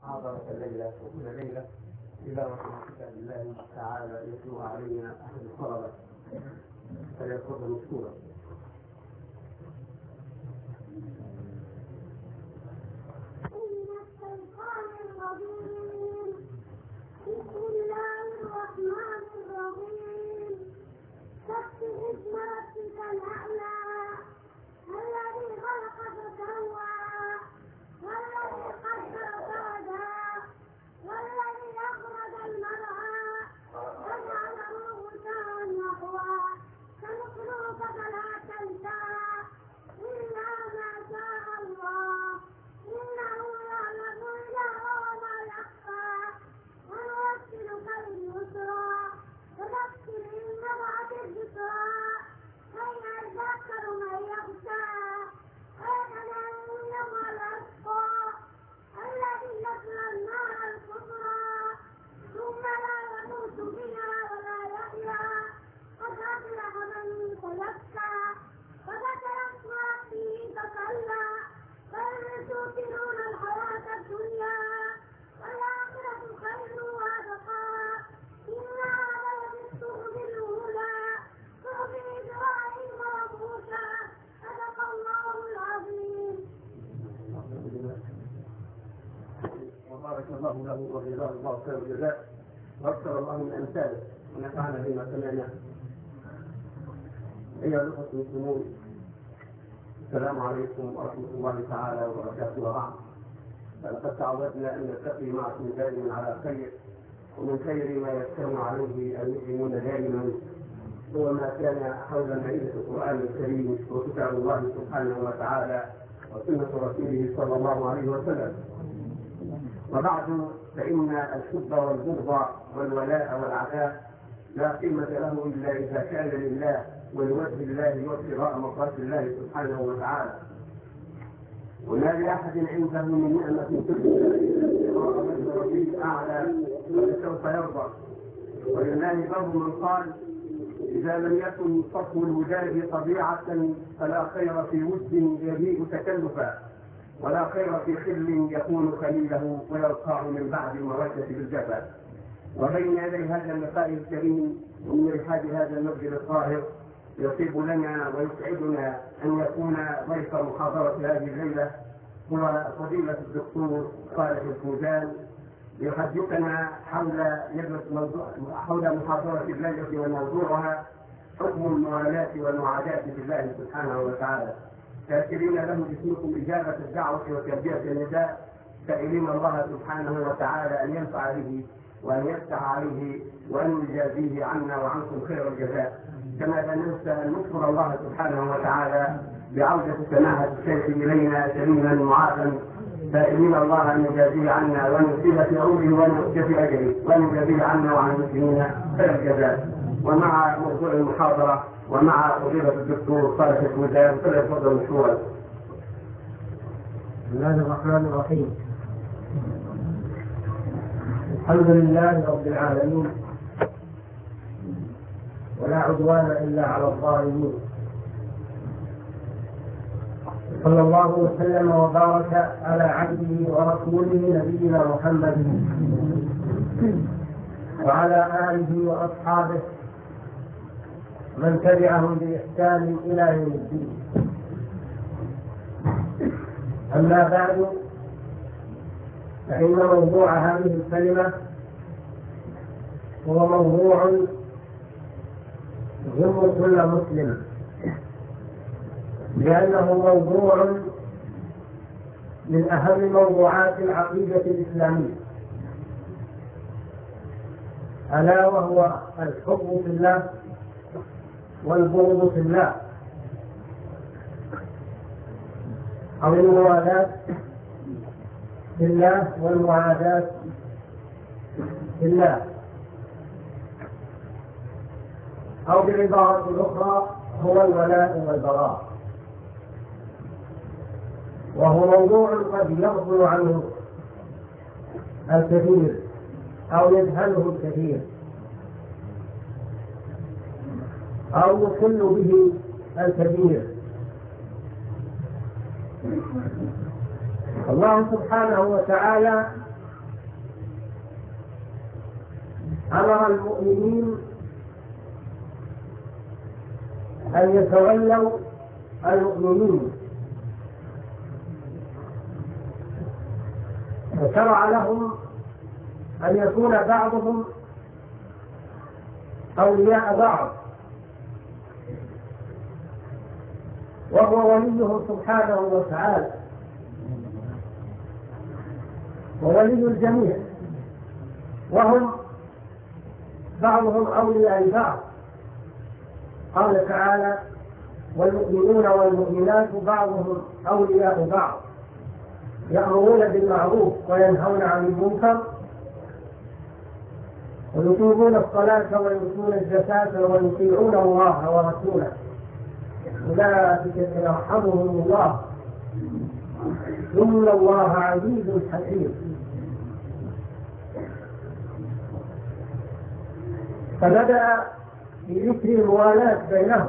حاضرة الليلة وكل ليلة تلاوة كتاب الله تعالى يتلوها علينا أحد الطلبة فليتفضل مشكورا. بسم الله الرحمن الرحيم. سبح اسم ربك الأعلى الذي خلق فسوى والذي قدر فهدى والذي أخرج المرعى فجعله غثاء نحوا سنقرئك فلا تنسى إلا ما شاء الله إنه يعلم الجهر وما يخفى ونوكلك باليسرى فذكر إن نفعت الذكرى فيذكر من يخشى ويتجنبها الأشقى الذي يصلى النار الكبرى ثم لا يموت فيها ولا يحيا قد أفلح من تزكى وذكر اسم ربه فصلى بل تؤثرون الحياة الدنيا والآخرة خير وأبقى إن هذا لفي الصحف الأولى صحف إبراهيم وموسى صدق الله العظيم. وبارك الله له وجزاه الله خير الجزاء واكثر الله من امثاله ونفعنا بما سمعنا. ايها الاخوه المسلمون، السلام عليكم ورحمه الله تعالى وبركاته. وبعد، فلقد تعودنا ان نلتقي معكم دائما على خير، ومن خير ما يجتمع عليه المسلمون دائما هو ما كان حول مائده القران الكريم وكتاب الله سبحانه وتعالى وسنه رسوله صلى الله عليه وسلم. وبعد، فإن الحب والبغض والولاء والعداء لا قيمة له إلا إذا كان لله ولوجه الله وابتغاء مرضات الله سبحانه وتعالى. وما لأحد عنده من نعمة تجزى ربه أعلى فسوف يرضى. ولله قول من قال: إذا لم يكن صفو الوداد طبيعة فلا خير في ود يبيء تكلفا، ولا خير في خل يكون خليله ويرقع من بعد المودة بالجفا. وبين يدي هذا اللقاء الكريم ومن رحاب هذا المسجد الطاهر يطيب لنا ويسعدنا ان يكون ضيف محاضرة هذه الليلة هو فضيلة الدكتور صالح الفوزان ليحدثنا حول محاضرة الليلة وموضوعها حكم الموالاة والمعاداة بالله سبحانه وتعالى. شاكرين له باسمكم إجابة الدعوة وتربية النداء، سائلين الله سبحانه وتعالى أن ينفع به وأن يفتح عليه وأن يجازيه عنا وعنكم خير الجزاء. كما لا ننسى أن نشكر الله سبحانه وتعالى بعودة سماحة الشيخ إلينا سليما معافا، سائلين الله أن يجازيه عنا وأن يصيب في عمره وأن يؤتي في أجره وأن يجازيه عنا وعن المسلمين خير الجزاء. ومع موضوع المحاضرة ومع فضيلة الدكتور صالح الفوزان فليتفضل مشكورا. بسم الله الرحمن الرحيم. الحمد لله رب العالمين، ولا عدوان إلا على الظالمين. صلى الله وسلم وبارك على عبده ورسوله نبينا محمد وعلى آله وأصحابه من تبعهم بإحسان إلى يوم الدين. أما بعد، فإن موضوع هذه الكلمة هو موضوع يهم كل مسلم، لأنه موضوع من أهم موضوعات العقيدة الإسلامية، ألا وهو الحب في الله والبغض في الله، أو الموالاة في الله والمعاداة في الله، أو بعبارة أخرى هو الولاء والبراء. وهو موضوع قد يغفل عنه الكثير أو يجهله الكثير أو يخل به الكثير. الله سبحانه وتعالى أمر المؤمنين أن يتولوا المؤمنين، وشرع لهم أن يكون بعضهم أولياء بعض، وهو وليه سبحانه وتعالى وولي الجميع، وهم بعضهم أولياء بعض. قال تعالى: والمؤمنون والمؤمنات بعضهم أولياء بعض يأمرون بالمعروف وينهون عن المنكر ويقيمون الصلاة ويؤتون الزكاة ويطيعون الله ورسوله أولئك سيرحمهم الله إن الله عزيز حكيم. فبدأ بذكر الموالاة بينهم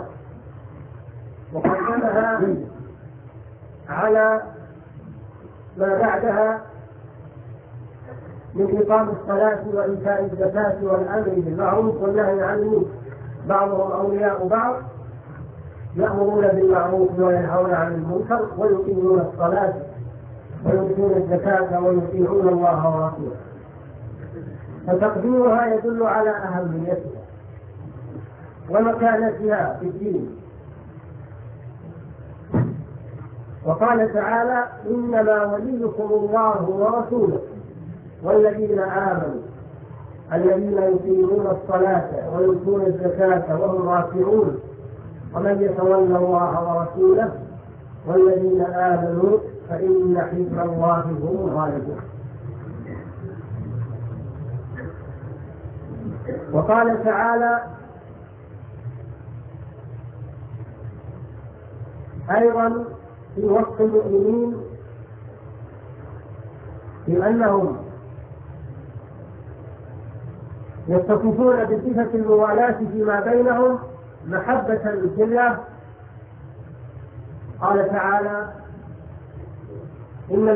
وقدمها على ما بعدها من إقام الصلاة وإيتاء الزكاة والأمر بالمعروف والنهي عن المنكر. بعضهم أولياء بعض يأمرون بالمعروف وينهون عن المنكر ويقيمون الصلاة ويؤتون الزكاة ويطيعون الله ورسوله. فتقديمها يدل على أهميتها ومكانتها في الدين. وقال تعالى: إنما وليكم الله ورسوله والذين آمنوا الذين يقيمون الصلاة ويؤتون الزكاة وهم راكعون ومن يتولى الله ورسوله والذين آمنوا فإن حزب الله هم الغالبون. وقال تعالى أيضا في وصف المؤمنين بأنهم يتصفون بصفة الموالاة فيما بينهم محبة لله. قال تعالى: إن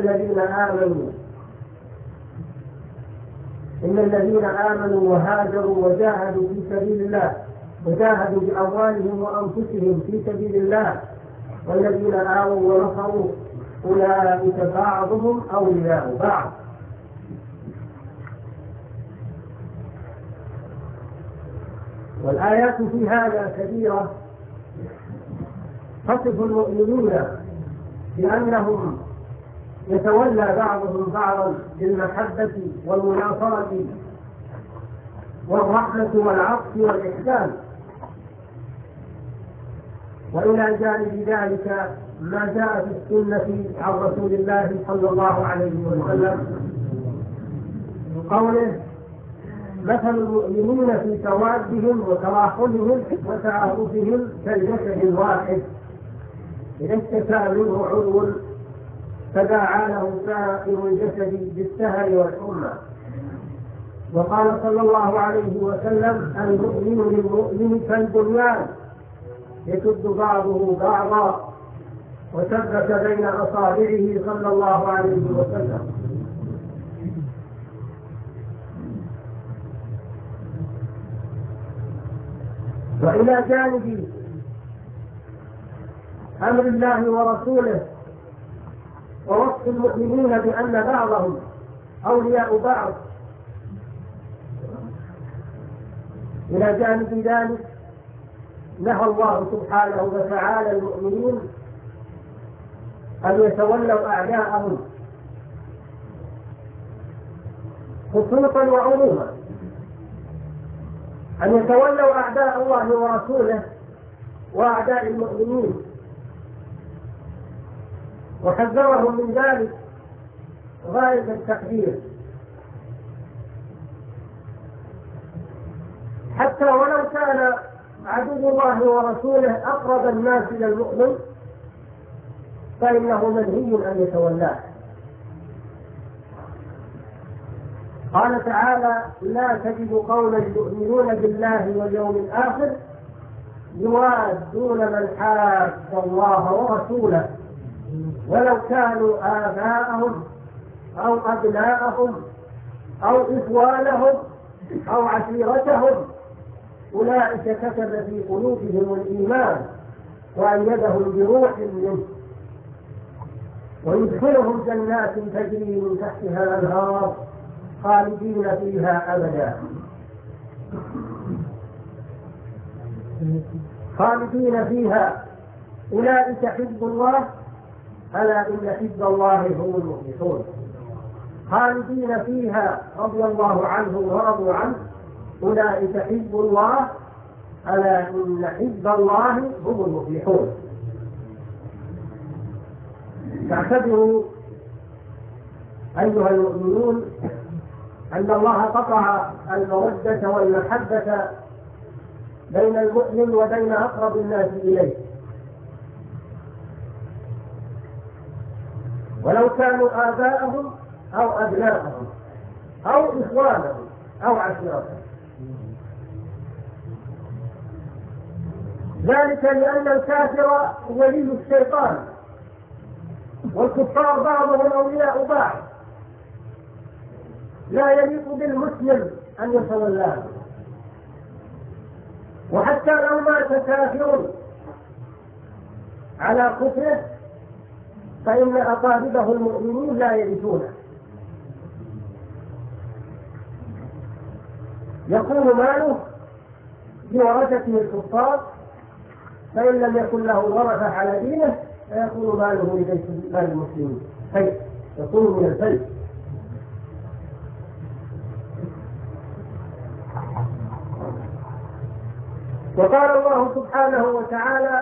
الذين آمنوا وهاجروا وجاهدوا في سبيل الله وجاهدوا بأموالهم وأنفسهم في سبيل الله والذين آووا ونصروا أولئك بعضهم أولياء بعض. والآيات في هذا كثيرة تصف المؤمنين بأنهم يتولى بعضهم بعضا بالمحبة والمناصرة والرحمة والعطف والإحسان. وإلى جانب ذلك ما جاء في السنة عن رسول الله صلى الله عليه وسلم من قوله: مثل المؤمنين في توادهم وتراحمهم وتعاطفهم كالجسد الواحد إذا اشتكى منه عضو تداعى له سائر الجسد بالسهر والحمى. وقال صلى الله عليه وسلم: المؤمن للمؤمن كالبنيان يشد بعضه بعضا وثبت بين أصابعه صلى الله عليه وسلم. وإلى جانب أمر الله ورسوله ووصف المؤمنين بأن بعضهم أولياء بعض، إلى جانب ذلك نهى الله سبحانه وتعالى المؤمنين أن يتولوا أعداءهم خصوصا وعموما، أن يتولوا أعداء الله ورسوله وأعداء المؤمنين، وحذرهم من ذلك غاية التحذير، حتى ولو كان عدو الله ورسوله أقرب الناس إلى المؤمن فإنه منهي أن يتولاه. قال تعالى: لا تجد قوما يؤمنون بالله واليوم الآخر يوادون من حاد الله ورسوله ولو كانوا آباءهم أو أبناءهم أو إخوانهم أو عشيرتهم أولئك كتب في قلوبهم الإيمان وأيدهم بروح منه ويدخلهم جنات تجري من تحتها الأنهار خالدين فيها أبدا خالدين فيها أولئك حزب الله ألا إن حزب الله هم المفلحون خالدين فيها رضي الله عنهم ورضوا عنه أولئك حزب الله ألا إن حزب الله هم المفلحون. تعتبروا أيها المؤمنون أن الله قطع المودة والمحبة بين المؤمن وبين أقرب الناس إليه، ولو كانوا آباءهم أو أبناءهم أو إخوانهم أو عشيرتهم، ذلك لأن الكافر ولي الشيطان والكفار بعضهم أولياء بعض، لا يليق بالمسلم أن يتولاه، وحتى لو مات كافر على كفره فإن أقاربه المؤمنين لا يرثونه، يكون ماله بورثته الكفار، فإن لم يكن له ورثة على دينه فيكون ماله لبيت مال المسلمين، يكون من الفيء. وقال الله سبحانه وتعالى: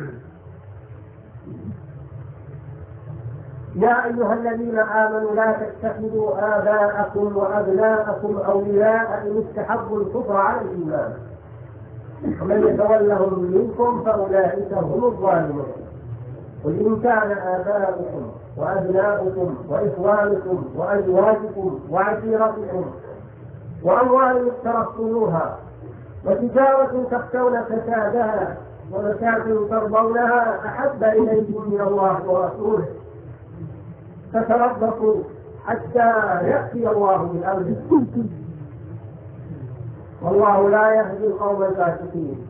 يا أيها الذين آمنوا لا تتخذوا آباءكم وأبناءكم أولياء إن استحبوا الكفر على الإيمان ومن يتولهم منكم فأولئك هم الظالمون. قل إن كان آباؤكم وأبناؤكم وإخوانكم وأزواجكم وعشيرتكم وأموال اقترفتموها وتجارة تخشون كسادها ومساكن ترضونها أحب إليكم من الله ورسوله فتربصوا حتى يأتي الله بأمره والله لا يهدي القوم الفاسقين.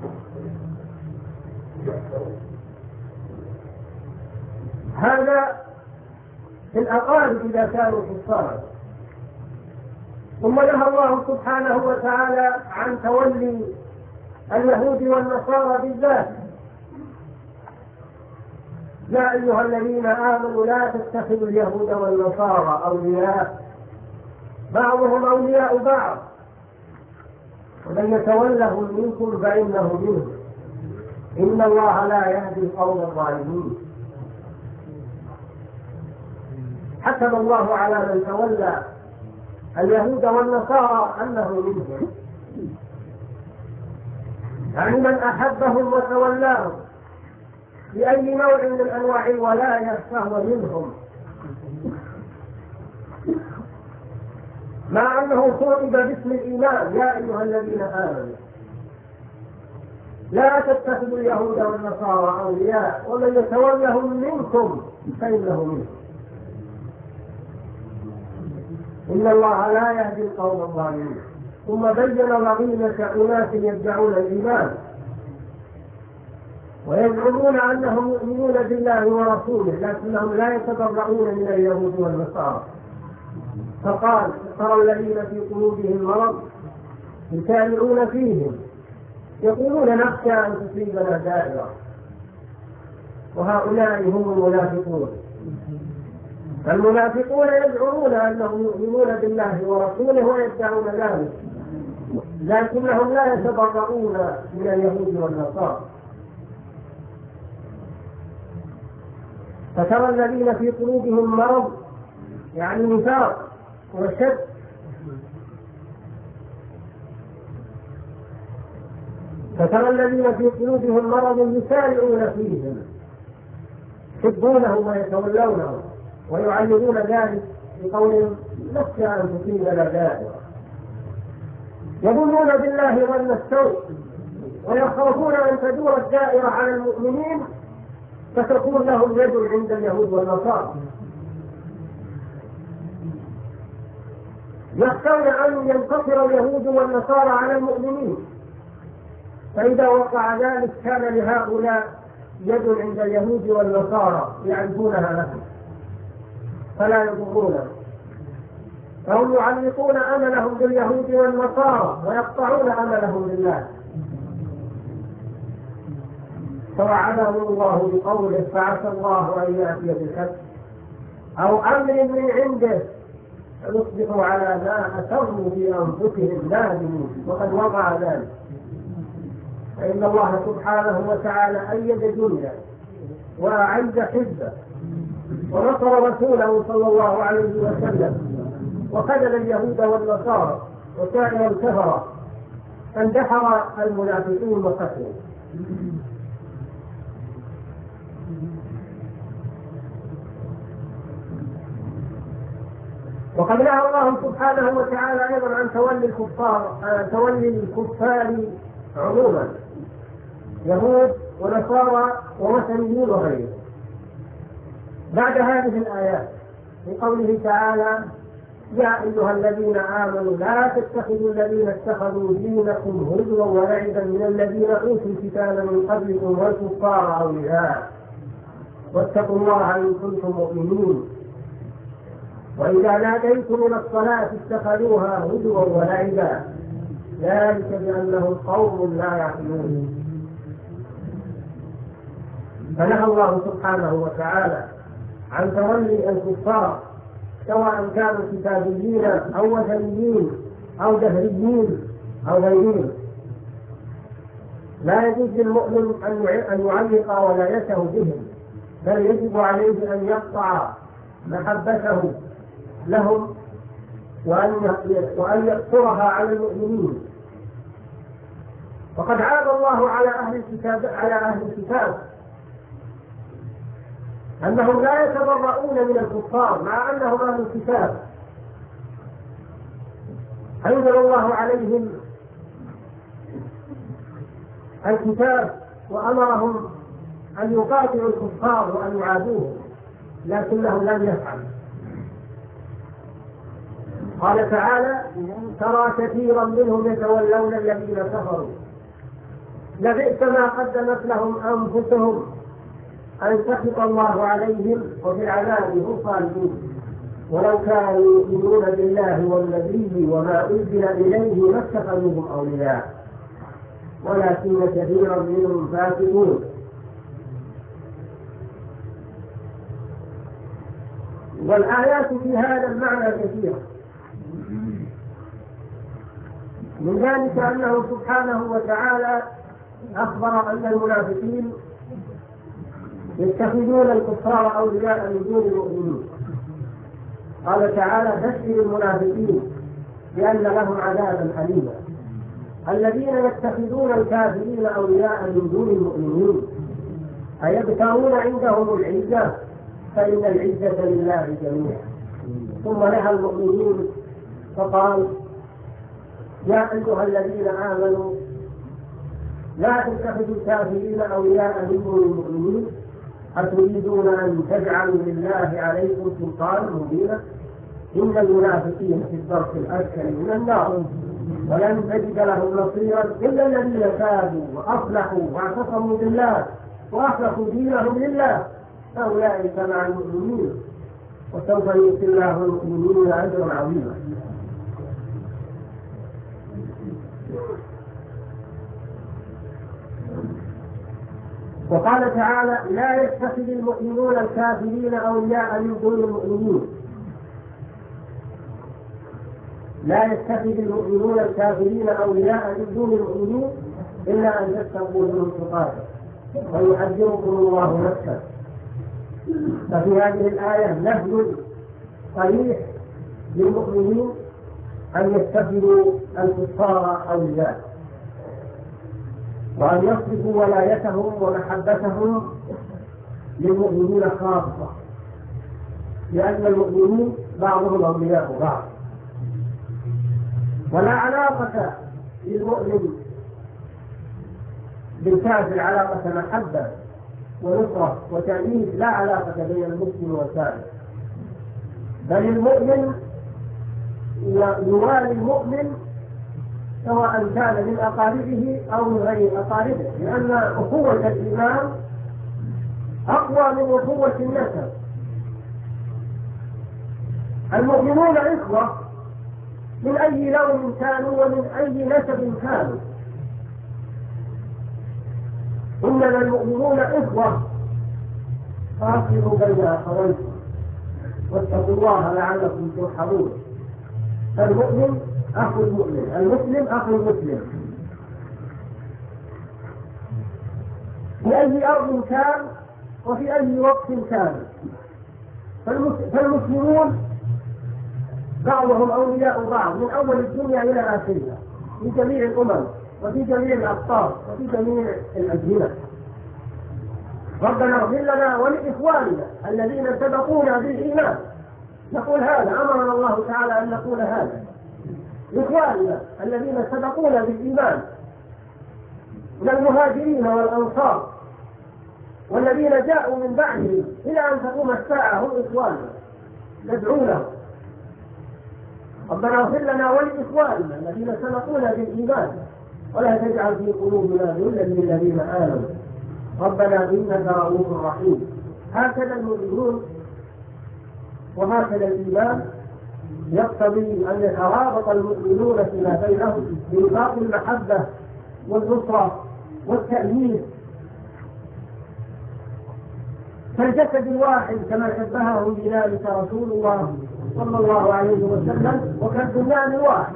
هذا في الأقارب إذا كانوا كفارا. ثم نهى الله سبحانه وتعالى عن تولي اليهود والنصارى بالذات: يا أيها الذين آمنوا لا تتخذوا اليهود والنصارى أولياء بعضهم أولياء بعض ومن يتولهم منكم فإنه منهم إن الله لا يهدي القوم الظالمين. حكم الله على من تولى اليهود والنصارى أنه منهم، يعني من أحبهم وتولاهم بأي نوع من أنواع الولاية فهو منهم، مع أنه خطب باسم الإيمان: يا أيها الذين آمنوا لا تتخذوا اليهود والنصارى أولياء ومن يتولهم منكم فإنه منهم إن الله لا يهدي القوم الظالمين. ثم بين ضغينة أناس يدعون الإيمان ويزعمون أنهم يؤمنون بالله ورسوله لكنهم لا يتبرؤون من اليهود والنصارى، فقال: ترى الذين في قلوبهم مرض يسارعون فيهم يقولون نخشى أن تصيبنا دائرة، وهؤلاء هم المنافقون. فالمنافقون يزعمون أنهم يؤمنون بالله ورسوله ويدعون ذلك، لكنهم لا يتبرؤون من اليهود والنصارى. فترى الذين في قلوبهم مرض يعني نفاق وشد، فترى الذين في قلوبهم مرض يسارعون فيهم يحبونهم ويتولونهم ويعلمون ذلك بقولهم نخشى أن تصيبنا دائرة، يظنون بالله ظن السوء ويخافون أن تدور الدائرة على المؤمنين فتكون لهم يد عند اليهود والنصارى. يخشون أن ينتصر اليهود والنصارى على المؤمنين، فإذا وقع ذلك كان لهؤلاء يد عند اليهود والنصارى يعرفونها لهم فلا يضرونهم، فهم يعلقون أملهم باليهود والنصارى ويقطعون أملهم بالله. فوعدهم الله بقوله فعسى الله أن يأتي بالفتح أو أمر من عنده فيصبحوا على ما أسروا في أنفسهم نادمين، وقد وقع ذلك. فإن الله سبحانه وتعالى أيد جنده وأعز حزبه ونصر رسوله صلى الله عليه وسلم وخذل اليهود والنصارى وسائر الكفرة، فاندحر المنافقين وقتلوا. وقد نهى الله سبحانه وتعالى أيضا عن تولي الكفار عموما، يهود ونصارى ووثنيين وغيرهم، بعد هذه الآيات في قوله تعالى يا أيها الذين آمنوا لا تتخذوا الذين اتخذوا دينكم هزوا ولعبا من الذين أوتوا الكتاب من قبلكم والكفار أولياء واتقوا الله إن كنتم مؤمنين وإذا ناديتم إلى الصلاة اتخذوها هزوا ولعبا ذلك بأنهم قوم لا يعقلون. فنهى الله سبحانه وتعالى عن تولي الكفار سواء كانوا كتابيين أو وثنيين أو دهريين أو غيرهم. لا يجوز للمؤمن أن يعلق ولايته بهم، بل يجب عليه أن يقطع محبته لهم وأن يقصرها على المؤمنين. وقد عاب الله على أهل الكتاب أنهم لا يتبرؤون من الكفار مع أنهم أهل الكتاب، أنزل الله عليهم الكتاب وأمرهم أن يقاتلوا الكفار وأن يعادوهم، لكنهم لم يفعلوا. قال تعالى ترى كثيرا منهم يتولون الذين كفروا لبئس ما قدمت لهم أنفسهم أن سخط الله عليهم وفي العذاب هم خالدون ولو كانوا يؤمنون بالله والنبي وما أنزل إليه ما اتخذوهم أولياء ولكن كثيرا منهم فاسقون. والآيات في هذا المعنى كثيرة، من ذلك أنه سبحانه وتعالى أخبر أن المنافقين يتخذون الكفار أولياء من دون المؤمنين. قال تعالى بشر المنافقين بأن لهم عذابا أليما. الذين يتخذون الكافرين أولياء من دون المؤمنين أيبتغون عندهم العزة فإن العزة لله جميعا. ثم نهى المؤمنين فقال يا أيها الذين آمنوا لا تتخذوا الكافرين أولياء من دون المؤمنين أتريدون أن تجعلوا لله عليكم سلطانا مبينا إن المنافقين في الدرك الأسفل من النار ولن تجد لهم نصيرا إلا الذين تابوا وأصلحوا واعتصموا بالله وأخلصوا دينهم لله فأولئك مع المؤمنين وسوف يؤتي الله المؤمنين أجرا عظيما. وقال تعالى لا يتخذ المؤمنون الكافرين أولياء من دون المؤمنين. لا يتخذ المؤمنون الكافرين أولياء من دون المؤمنين إلا أن تتقوا منهم تقاتا ويحذركم الله نفسه. ففي هذه الآية نهي صريح للمؤمنين أن يتخذوا الكفار أولياء وأن يصرفوا ولايتهم ومحبتهم للمؤمنين خاصة، لأن المؤمنين بعضهم أولياء بعض، ولا علاقة للمؤمن بالكافر علاقة محبة ونصرة وتأييد، لا علاقة بين المسلم والكافر، بل المؤمن يوالي المؤمن سواء كان من أقاربه أو من غير أقاربه، لأن أخوة الإيمان أقوى من أخوة النسب. المؤمنون إخوة من أي لون كانوا ومن أي نسب كانوا، إنما المؤمنون إخوة فأصلحوا بين أخويكم واتقوا الله لعلكم ترحمون. المؤمن أخو المؤمن، المسلم أخو المسلم، في أي أرض كان وفي أي وقت كان. فالمسلمون بعضهم أولياء بعض من أول الدنيا إلى آخرها، في جميع الأمم وفي جميع الأقطار وفي جميع الأزمنة. ربنا اغفر لنا ولإخواننا الذين سبقونا بالإيمان. نقول هذا، أمرنا الله تعالى أن نقول هذا، إخواننا الذين سبقونا بالإيمان من المهاجرين والأنصار والذين جاءوا من بعدهم إلى أن تقوم الساعة هم إخواننا ندعو لهم. ربنا اغفر لنا ولإخواننا الذين سبقونا بالإيمان ولا تجعل في قلوبنا غلا للذين آمنوا ربنا إنك رؤوف رحيم. هكذا المؤمنون وهكذا الإيمان يقتضي أن يترابط المؤمنون فيما بينهم بإنفاق المحبة والنصرة والتأييد كالجسد الواحد كما شبهه بذلك رسول الله صلى الله عليه وسلم، وكالبنيان الواحد.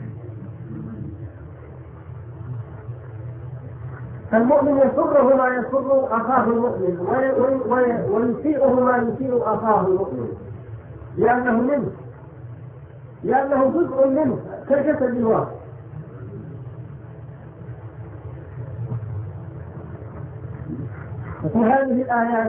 فالمؤمن يسره ما يسر أخاه المؤمن ويسيئه ما يسيء أخاه المؤمن، لأنه منه، لأنه جزء منه كالجسد الواحد. وفي هذه الآيات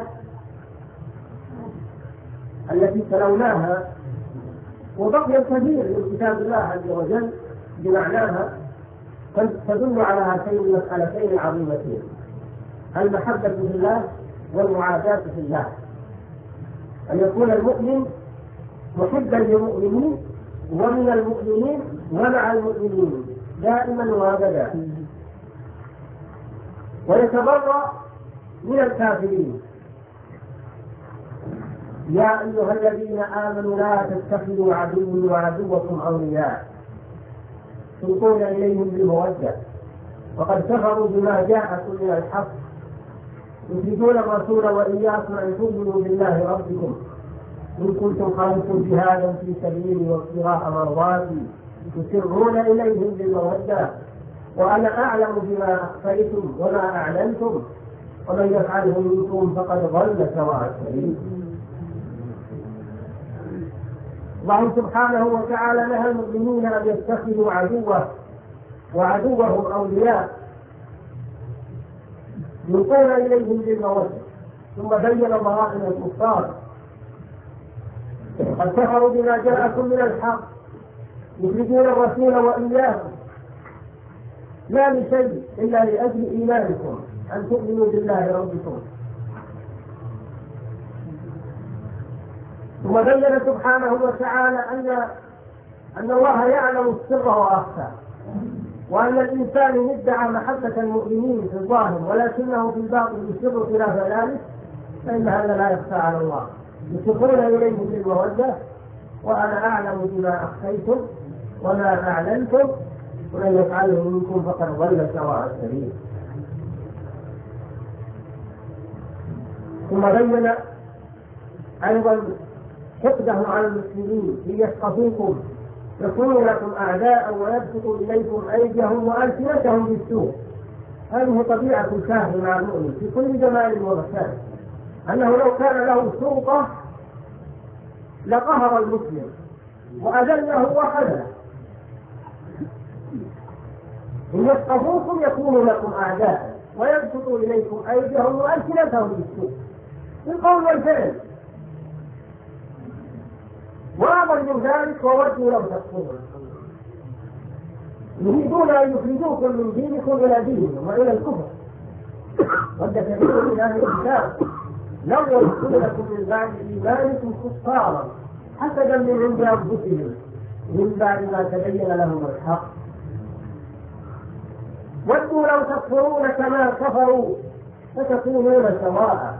التي تلوناها وبقي الكثير من كتاب الله عز وجل بمعناها تدل على هاتين المسألتين العظيمتين: المحبة في الله والمعاداة في الله. أن يكون المؤمن محبا للمؤمنين ومن المؤمنين ومع المؤمنين دائما وابدا، ويتبرأ من الكافرين. يا أيها الذين آمنوا لا تتخذوا عدوي وعدوكم أولياء تلقون إليهم بالمودة وقد كفروا بما جاءكم من الحق يخرجون الرسول وإياكم أن تؤمنوا بالله ربكم إن كنتم خرجتم جهادا في سبيلي وابتغاء مرضاتي تسرون إليهم بالمودة وأنا أعلم بما أخفيتم وما أعلنتم ومن يفعله منكم فقد ضل سواء السبيل. الله سبحانه وتعالى نهى المؤمنين أن يتخذوا عدوه وعدوهم أولياء يلقون إليهم بالمودة، ثم بين ضرائب الكفار قد كفروا بما جاءكم من الحق يخرجون الرسول وإياكم لا لشيء إلا لأجل إيمانكم أن تؤمنوا بالله ربكم. ثم بين سبحانه وتعالى أن الله يعلم السر وأخفى، وأن الإنسان إن ادعى محبة المؤمنين في الظاهر ولكنه في الباطن يسر خلاف ذلك فإن هذا لا يخفى على الله. يسرون إليهم بالمودة وأنا أعلم بما أخفيتم وما أعلنتم ومن يفعله منكم فقد ضل سواء السبيل. ثم بين أيضا حقدهم على المسلمين ليسقطوكم يكونوا لكم أعداء ويبسطوا إليكم أيديهم وألسنتهم بالسوء. هذه طبيعة الكافر مع المؤمن في كل جمال ومكان، أنه لو كان له سلطة لقهر المسلم وأذله وخذله. إن يسقطوكم يكونوا لكم أعداء ويبسطوا إليكم أيديهم وألسنتهم بالسوء بالقول والفعل، وأمر من ذلك وودوا لو تكفرون. يريدون أن يخرجوكم من دينكم إلى دينهم وإلى الكفر. ود كثير من أهل الكتاب لو يردونكم من بعد إيمانكم كفارا حسدا من عند أنفسهم من بعد ما تبين لهم الحق. ودوا لو تكفرون كما كفروا فتكونون سواء.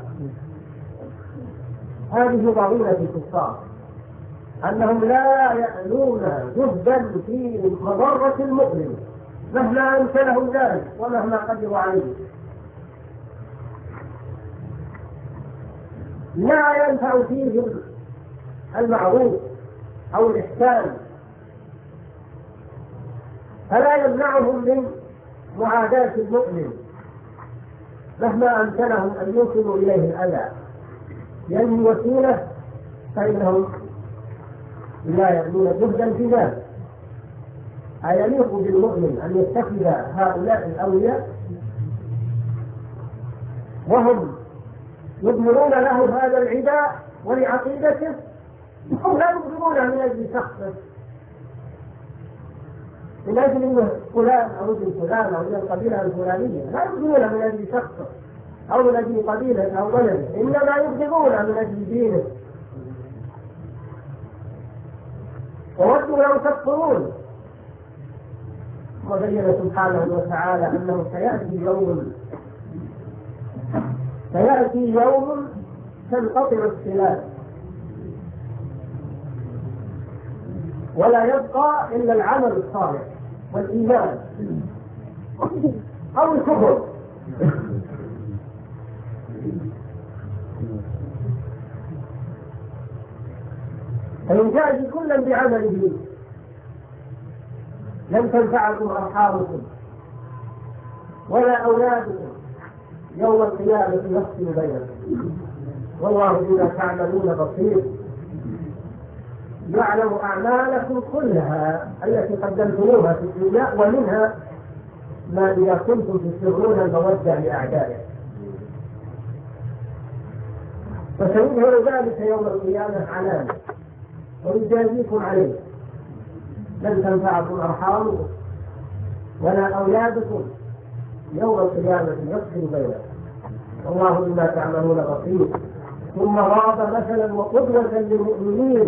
هذه ضغينة الكفار، أنهم لا يألون جهدا في مضرة المؤمن مهما أمكنهم ذلك ومهما قدروا عليه. لا ينفع فيهم المعروف أو الإحسان، فلا يمنعهم من معاداة المؤمن مهما أمكنهم أن يوصلوا إليه الأذى، لأن وسيلة فإنهم لا يألون جهدا في ذلك. أيليق بالمؤمن أن يتخذ هؤلاء الأولياء وهم يضمرون له هذا العداء ولعقيدته؟ هم لا يضمرونه من أجل شخصه، من أجل أنه فلان أو ابن فلان أو من القبيلة الفلانية، لا يضمرونه من أجل شخصه أو من أجل قبيلة أو بلد، إنما يضمرونه من أجل دينه. وودوا لو تكفرون. وبين سبحانه وتعالى أنه سيأتي يوم تنقطع الصلات ولا يبقى إلا العمل الصالح والإيمان أو الكفر. فيجازي كلا بعمله. لن تنفعكم أرحامكم ولا أولادكم يوم القيامة يفصل بينكم والله بما تعملون بصير. يعلم أعمالكم كلها التي قدمتموها في الدنيا، ومنها ما إذا كنتم تسرون المودة لأعدائكم، فسيظهر ذلك يوم القيامة علامة ويجازيكم عليه. لن تنفعكم أرحامكم ولا أولادكم يوم القيامة يفصل بينكم والله بما تعملون بصير. ثم ضرب مثلا وقدوة للمؤمنين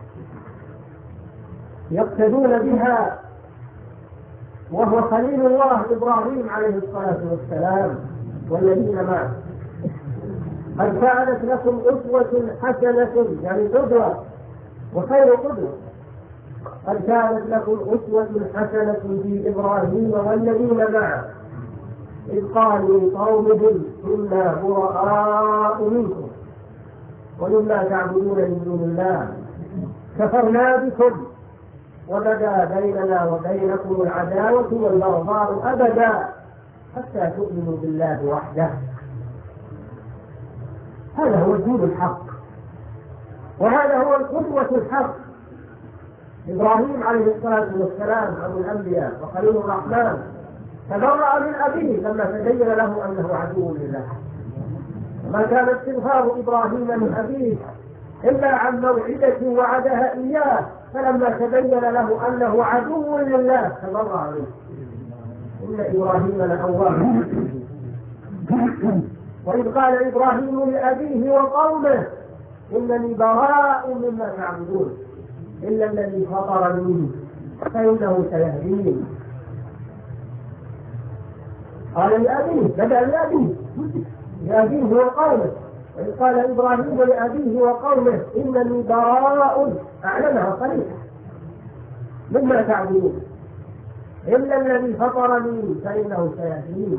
يقتدون بها، وهو خليل الله إبراهيم عليه الصلاة والسلام والذين معه. قد كانت لكم أسوة حسنة، يعني قدوة وخير قدوة. قد كانت لكم أسوة حسنة في إبراهيم والذين معه إذ قالوا لقومهم إنا براء منكم ومما تعبدون من دون الله كفرنا بكم وبدا بيننا وبينكم العداوة والبغضاء أبدا حتى تؤمنوا بالله وحده. هذا هو الدين الحق، وهذا هو القدوة الحق. إبراهيم عليه الصلاة والسلام أبو الأنبياء وخليل الرحمن تبرأ من أبيه لما تبين له أنه عدو لله. ما كان استغفار إبراهيم من أبيه إلا عن موعدة وعدها إياه، فلما تبين له أنه عدو لله تبرأ منه. إن إبراهيم لأواه. وإذ قال إبراهيم لأبيه وقومه إنني براء مما تعبدون إلا الذي فطرني فإنه سيهدين. قال لأبيه، بدأ لأبيه وقومه. وإذ قال إبراهيم لأبيه وقومه إنني براء، أعلنها صريحة، مما تعبدون إلا الذي فطرني فإنه سيهدين.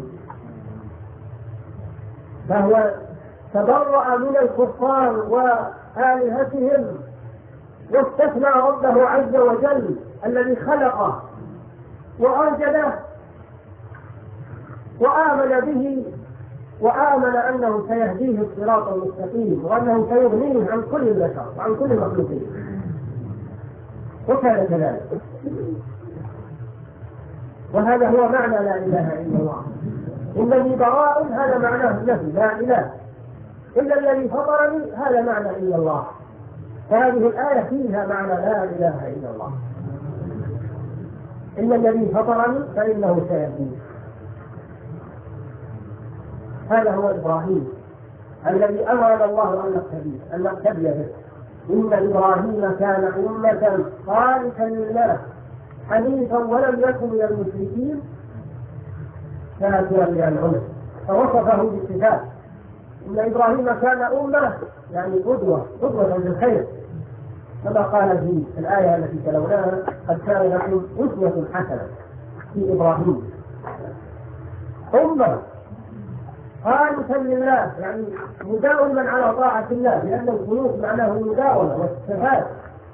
فهو تبرأ من الكفار وآلهتهم واستثنى ربه عز وجل الذي خلقه وأوجده وآمن به، وآمن أنه سيهديه الصراط المستقيم وأنه سيغنيه عن كل البشر وعن كل المخلوقين، وكان كذلك. وهذا هو معنى لا إله إلا الله. إنني براء هذا معناه النفي، لا إله إلا الذي فطرني هذا معنى إلا الله. فهذه الآية فيها معنى لا إله إلا الله. إن الذي فطرني فإنه سيهدين. هذا هو إبراهيم الذي أمر الله أن نقتدي به، إن إبراهيم كان أمة قانتا لله حنيفا ولم يكن من المشركين شاكرا لأنعمه، فوصفه بالصفات. إن إبراهيم كان أمة يعني قدوة بالخير، كما قال في الآية التي تلوناها: قد كان لكم أسوة حسنة في إبراهيم. أمة قانتا لله يعني مداوما على طاعة الله، لأن القنوت معناه المداومة والاستفادة.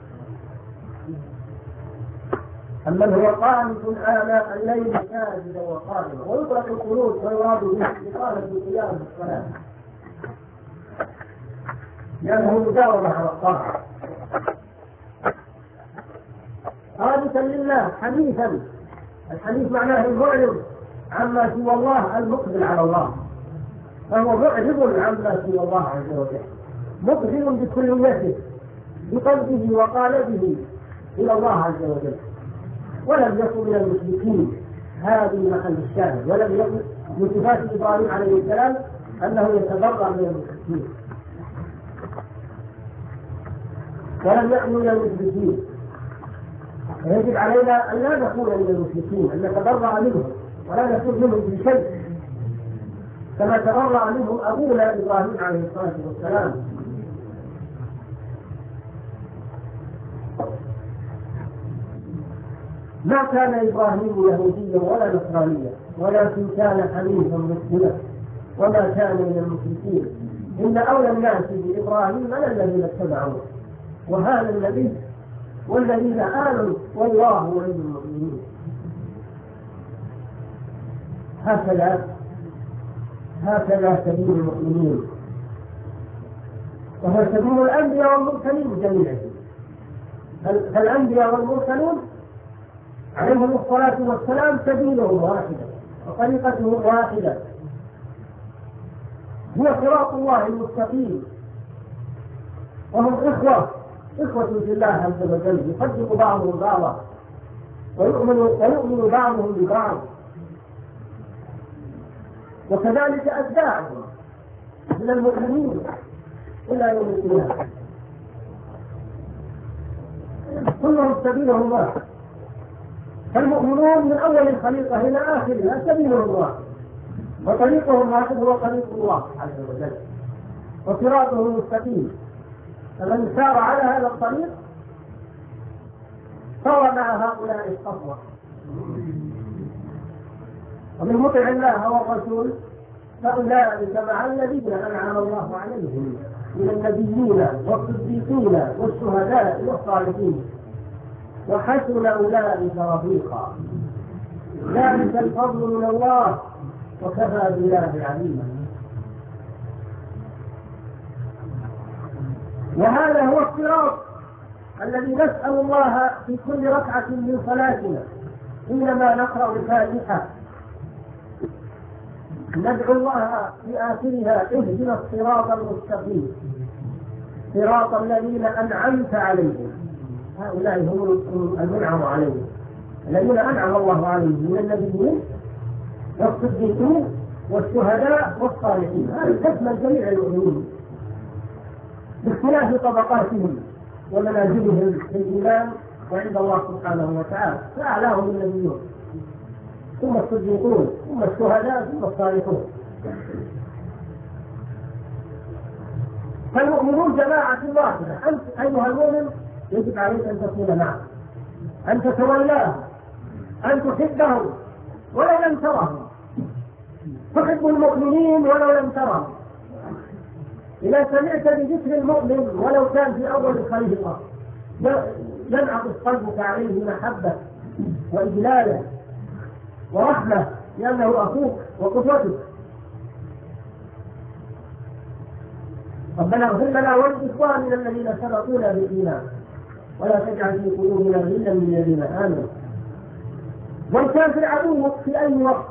أما هو قانت آناء الليل ساجدا وقائما، ويطلق القنوت ويراد به إقامة القيام بالصلاة، لأنه مداومة على الطاعة. قانتا لله حنيفا، الحنيف معناه المعرض عما سوى الله المقبل على الله، فهو معرض عما سوى الله عز وجل، مقبل بكليته بقلبه وقالبه إلى الله عز وجل، ولم يكن من المشركين. هذه محل الشاهد. ولم يكن من صفات إبراهيم عليه السلام أنه يتبرأ من المشركين، ولم يكن من المشركين. يجب علينا أن لا نكون من المشركين، أن نتبرأ منهم ولا نكون منهم بشيء، كما تبرأ منهم أبونا إبراهيم عليه الصلاة والسلام. ما كان إبراهيم يهوديا ولا نصرانيا، ولكن كان حنيفا مسلما وما كان من المشركين. إن أولى الناس بإبراهيم الذين اتبعوه وهذا النبي والذين آمنوا والله ولي المؤمنين. هكذا سبيل المؤمنين، وهو سبيل الأنبياء والمرسلين جميعا. فالأنبياء والمرسلون عليهم الصلاة والسلام سبيلهم واحدة وطريقتهم واحدة، هو صراط الله المستقيم. وهم إخوة في الله عز وجل، يصدق بعضهم بعضا ويؤمن بعضهم ببعض، وكذلك أتباعهم من المؤمنين إلى يوم القيامة، كلهم سبيلهم واحد. فالمؤمنون من أول الخليقة إلى آخرها سبيلهم واحد، وطريقهم واحد هو طريق الله عز وجل وصراطه المستقيم. فمن سار على هذا الطريق صار مع هؤلاء الصفوة. ومن مطع الله والرسول فأولئك مع الذين أنعم الله عليهم من النبيين والصديقين والشهداء والصالحين وحسن أولئك رفيقا. ذلك الفضل من الله وكفى بالله عليما. وهذا هو الصراط الذي نسأل الله في كل ركعة من صلاتنا حينما نقرأ الفاتحة، ندعو الله في آخرها: اهدنا الصراط المستقيم صراط الذين أنعمت عليهم. هؤلاء هم المنعم عليهم، الذين أنعم الله عليهم من النبيين والصديقين والشهداء والصالحين. هذا تشمل جميع المؤمنين باختلاف طبقاتهم ومنازلهم في الإيمان وعند الله سبحانه وتعالى، فأعلاهم النبيون ثم الصديقون ثم الشهداء ثم الصالحون. فالمؤمنون جماعة واحدة. أنت أيها المؤمن يجب عليك أن تكون معه، أن تتولاه، أن تحبهم ولو لم ترهم، تحب المؤمنين ولو لم ترهم. إذا سمعت بذكر المؤمن ولو كان في أول الخليقة ينعطف قلبك عليه محبة وإجلالا ورحمة، لأنه أخوك وقدوتك. ربنا اغفر لنا ولإخواننا الذين سبقونا بالإيمان ولا تجعل في قلوبنا غلا للذين آمنوا. والكافر عدوك في أي وقت،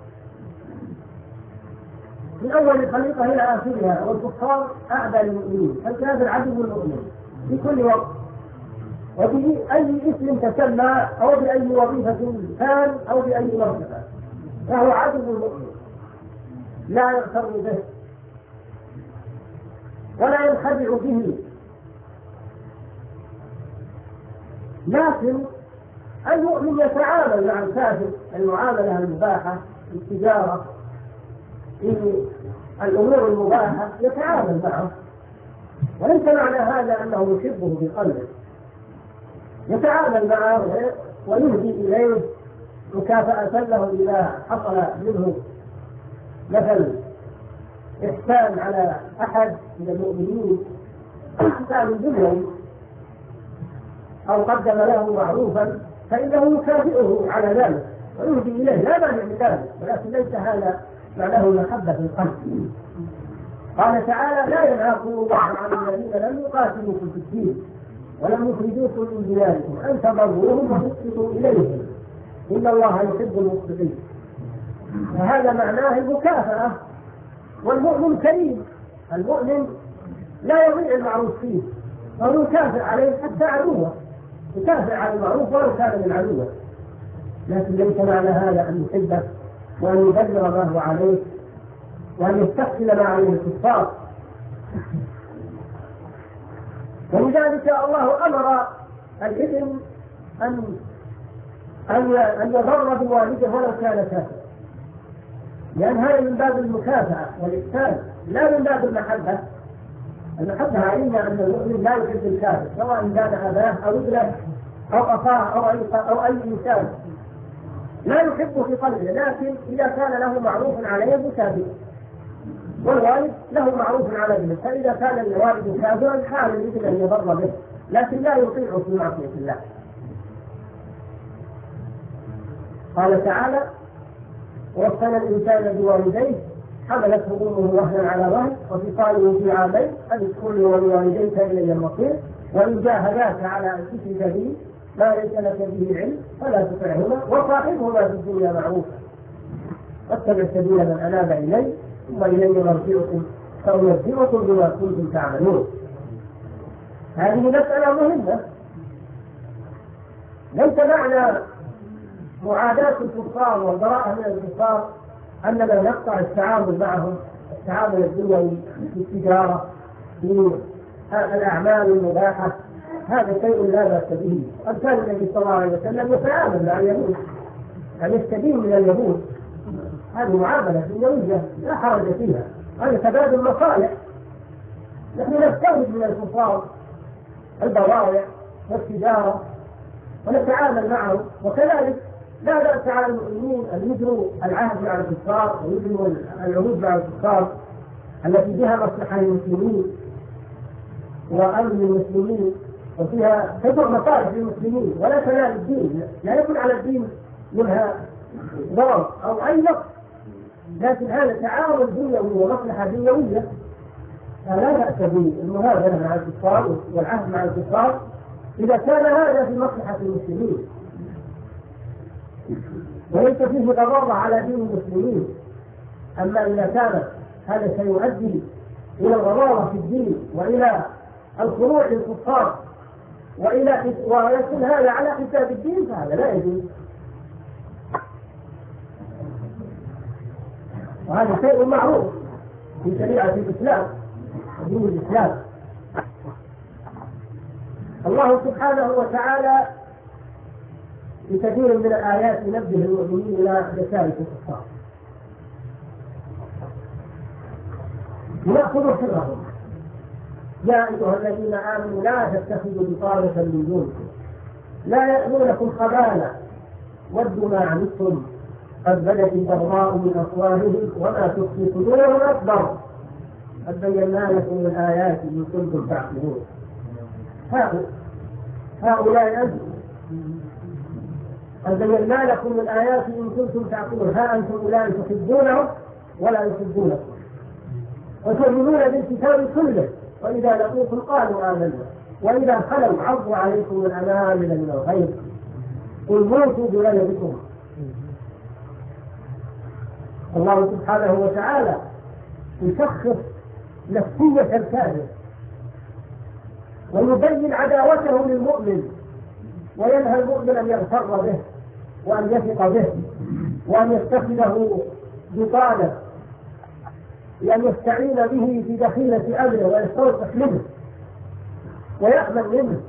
من أول الخليقة إلى آخرها، والكفار أعداء المؤمنين. الكافر عدو المؤمن في كل وقت وبأي اسم تسمى أو بأي وظيفة كان أو بأي مرتبة، فهو عدو المؤمن لا يغتر به ولا ينخدع به لكن المؤمن يتعامل مع الكافر المعاملة المباحة في التجارة، في الأمور المباحة يتعامل معه، وليس معنى هذا أنه يحبه بقلبه، يتعامل معه ويهدي إليه مكافأة له إذا حصل منه مثل إحسان على أحد من المؤمنين إحسان دنيوي أو قدم له معروفا فإنه يكافئه على ذلك ويهدي إليه، لا مانع من ذلك، ولكن ليس هذا معناه المحبة في القلب. قال تعالى: لا ينهاكم الله عن الذين لم يقاتلوكم في الدين ولم يخرجوكم من دياركم أن تبروهم وتقسطوا إليهم إن الله يحب المقسطين. وهذا معناه المكافأة. والمؤمن كريم، المؤمن لا يضيع المعروف فيه، فهو يكافئ عليه حتى عدوه، يكافئ على المعروف ولو كان من عدوه، لكن ليس معنى هذا أن يحبه وأن يبلغ ما هو عليه وأن يستحسن ما عليه الكفار. ولذلك الله أمر الابن أن يضر بوالده ولو كان كافرا، لأن هذا من باب المكافأة والإحسان لا من باب المحبة. المحبة علمنا أن المؤمن لا يحب الكافر سواء كان أباه أو ابنه أو أخاه أو أي إنسان، لا يحبه في قلبه، لكن إذا كان له معروف عليه يكافئ، والوالد له معروف على ابنه، فإذا كان الوالد كافرا حال الابن أن يضر به، لكن لا يطيعه في معصية الله. قال تعالى: ووصينا الإنسان بوالديه حملته أمه وهنا على وهن وفصاله في عامين أن اشكر لي ولوالديك إلي المصير وإن جاهداك على أن تشرك بي ما ليس لك به علم فلا تطعهما وصاحبهما في الدنيا معروفا واتبع سبيل من أناب إلي ثم إلي مرجعكم فأنبئكم بما كنتم تعملون. هذه مسألة مهمة. ليس معنى معاداة الكفار والبراءة من الكفار أننا نقطع التعامل معهم، التعامل الدنيوي في التجارة في الأعمال المباحة، هذا شيء لا بأس به. قد كان النبي صلى الله عليه وسلم يتعامل مع اليهود، أن يستدين من اليهود، هذه معاملة دنيوية لا حرج فيها، هذا تبادل مصالح. نحن نستورد من الكفار البضائع والتجارة ونتعامل معهم، وكذلك لا بأس على المؤمنين أن يجروا العهد مع الكفار ويجروا العهود مع الكفار التي بها مصلحة للمسلمين وأمن للمسلمين وفيها تدعو مصالح للمسلمين ولا تنال الدين، لا يكون على الدين منها ضرر أو أي نقص، لكن هذا تعاون دنيوي ومصلحة دنيوية، فلا بأس بالمهاجرة مع الكفار والعهد مع الكفار إذا كان هذا في مصلحة المسلمين وليس فيه ضرر على دين المسلمين. أما إذا كان هذا سيؤدي إلى الغضاضة في الدين وإلى الخروج للكفار ويكون هذا على حساب الدين فهذا لا يجوز، وهذا شيء معروف في شريعة الإسلام ودين الإسلام. الله سبحانه وتعالى في كثير من الآيات ينبه المؤمنين إلى مشارك الكفار ليأخذوا حذرهم. يا أيها الذين آمنوا لا تتخذوا بطانة من دونكم لا يألونكم خبالا ودوا ما عنتم قد بدت البغضاء من أفواههم وما تخفي صدورهم أكبر قد بينا لكم الآيات إن كنتم تعقلون. هؤلاء أنتم قد بينا لكم الآيات إن كنتم تعقلون. ها أنتم أولئك تحبونهم ولا يحبونكم وتؤمنون بالكتاب كله وإذا لقوكم قالوا آمنا وإذا خلوا عضوا عليكم الأنامل من الغيظ قل موتوا بغيظكم. الله سبحانه وتعالى يشخص نفسية الكافر ويبين عداوته للمؤمن وينهى المؤمن أن يغتر به وأن يثق به وأن يتخذه بطانة لأن يستعين به في دخيلة أمره ويستوثق منه ويأمن منه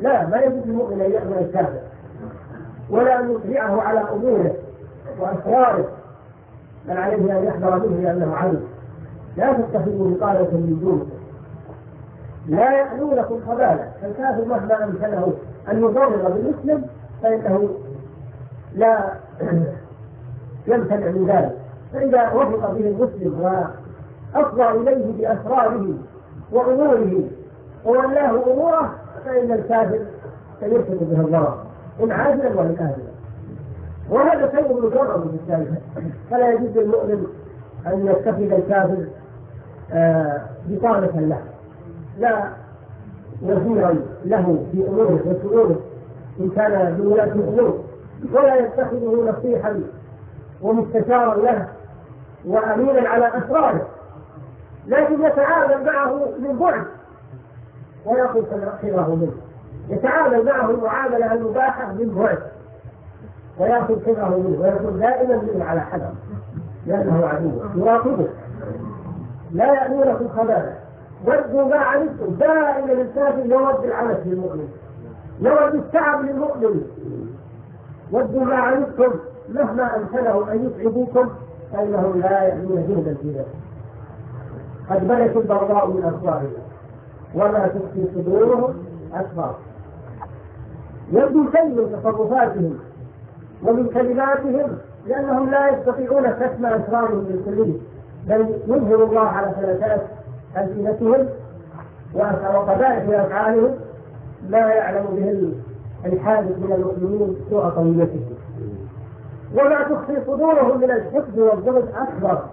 لا، ما يجوز للمؤمن أن يأمن الكافر ولا أن يطلعه على أموره وأسراره، بل عليه أن يحذر منه لأنه عدو. لا تتخذوا بطانة من دونه لا يألونكم خبالا. فالكافر مهما أمكنه أن يضرر بالمسلم فإنه لا يمتنع من ذلك. فإذا وفق به المسلم وأفضى إليه بأسراره وأموره وولاه أموره فإن الكافر سيرتكب به الضرر إن عاجلا وإن آجلا، وهذا شيء مجرد في الثالثة. فلا يجوز للمؤمن أن يتخذ الكافر بطانة له، لا وزيرا له في أموره وشؤونه إن كان بولاة الأمور، ولا يتخذه نصيحا ومستشارا له وأمينا على أسراره، لكن يتعامل معه من بعد ويأخذ خيره منه، يتعامل معه المعاملة المباحة من بعد ويأخذ خيره منه، ويكون دائما منه على حذر لأنه عدو يراقبه. لا يأمونكم خبالا ودوا ما عنتم. دائما الكافر يود العنت للمؤمن، يود التعب للمؤمن. ودوا ما عنتم مهما أمكنهم أن يتعبوكم فإنهم لا يأمون جهدا في ذلك. قد بدت البغضاء من أفواههم وما تخفي صدورهم أكبر. يبدو شيء من تصرفاتهم ومن كلماتهم لأنهم لا يستطيعون كتم أسرارهم بالكلية، بل يظهر الله على فلتات ألسنتهم وقبائح أفعالهم ما يعلم به الحادث من المؤمنين سوء طويلتهم. وما تخفي صدورهم من الحقد والضغط أكبر.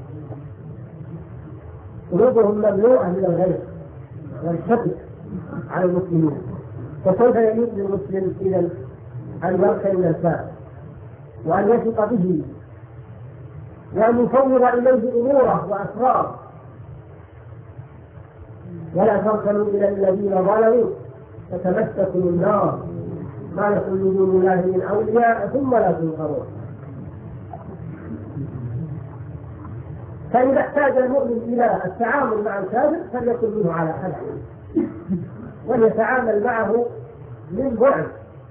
قلوبهم مملوءة من الغيظ والحقد على المسلمين. فكيف يليق للمسلم إذا أن يركن من الكافر وأن يثق به وأن يفوض إليه أموره وأسراره؟ ولا تركنوا إلى الذين ظلموا فتمسكوا النار ما لكم من دون الله من أولياء ثم لا تنصرون. فإذا احتاج المؤمن إلى التعامل مع الكافر فليكن منه على حذر وليتعامل معه من بعد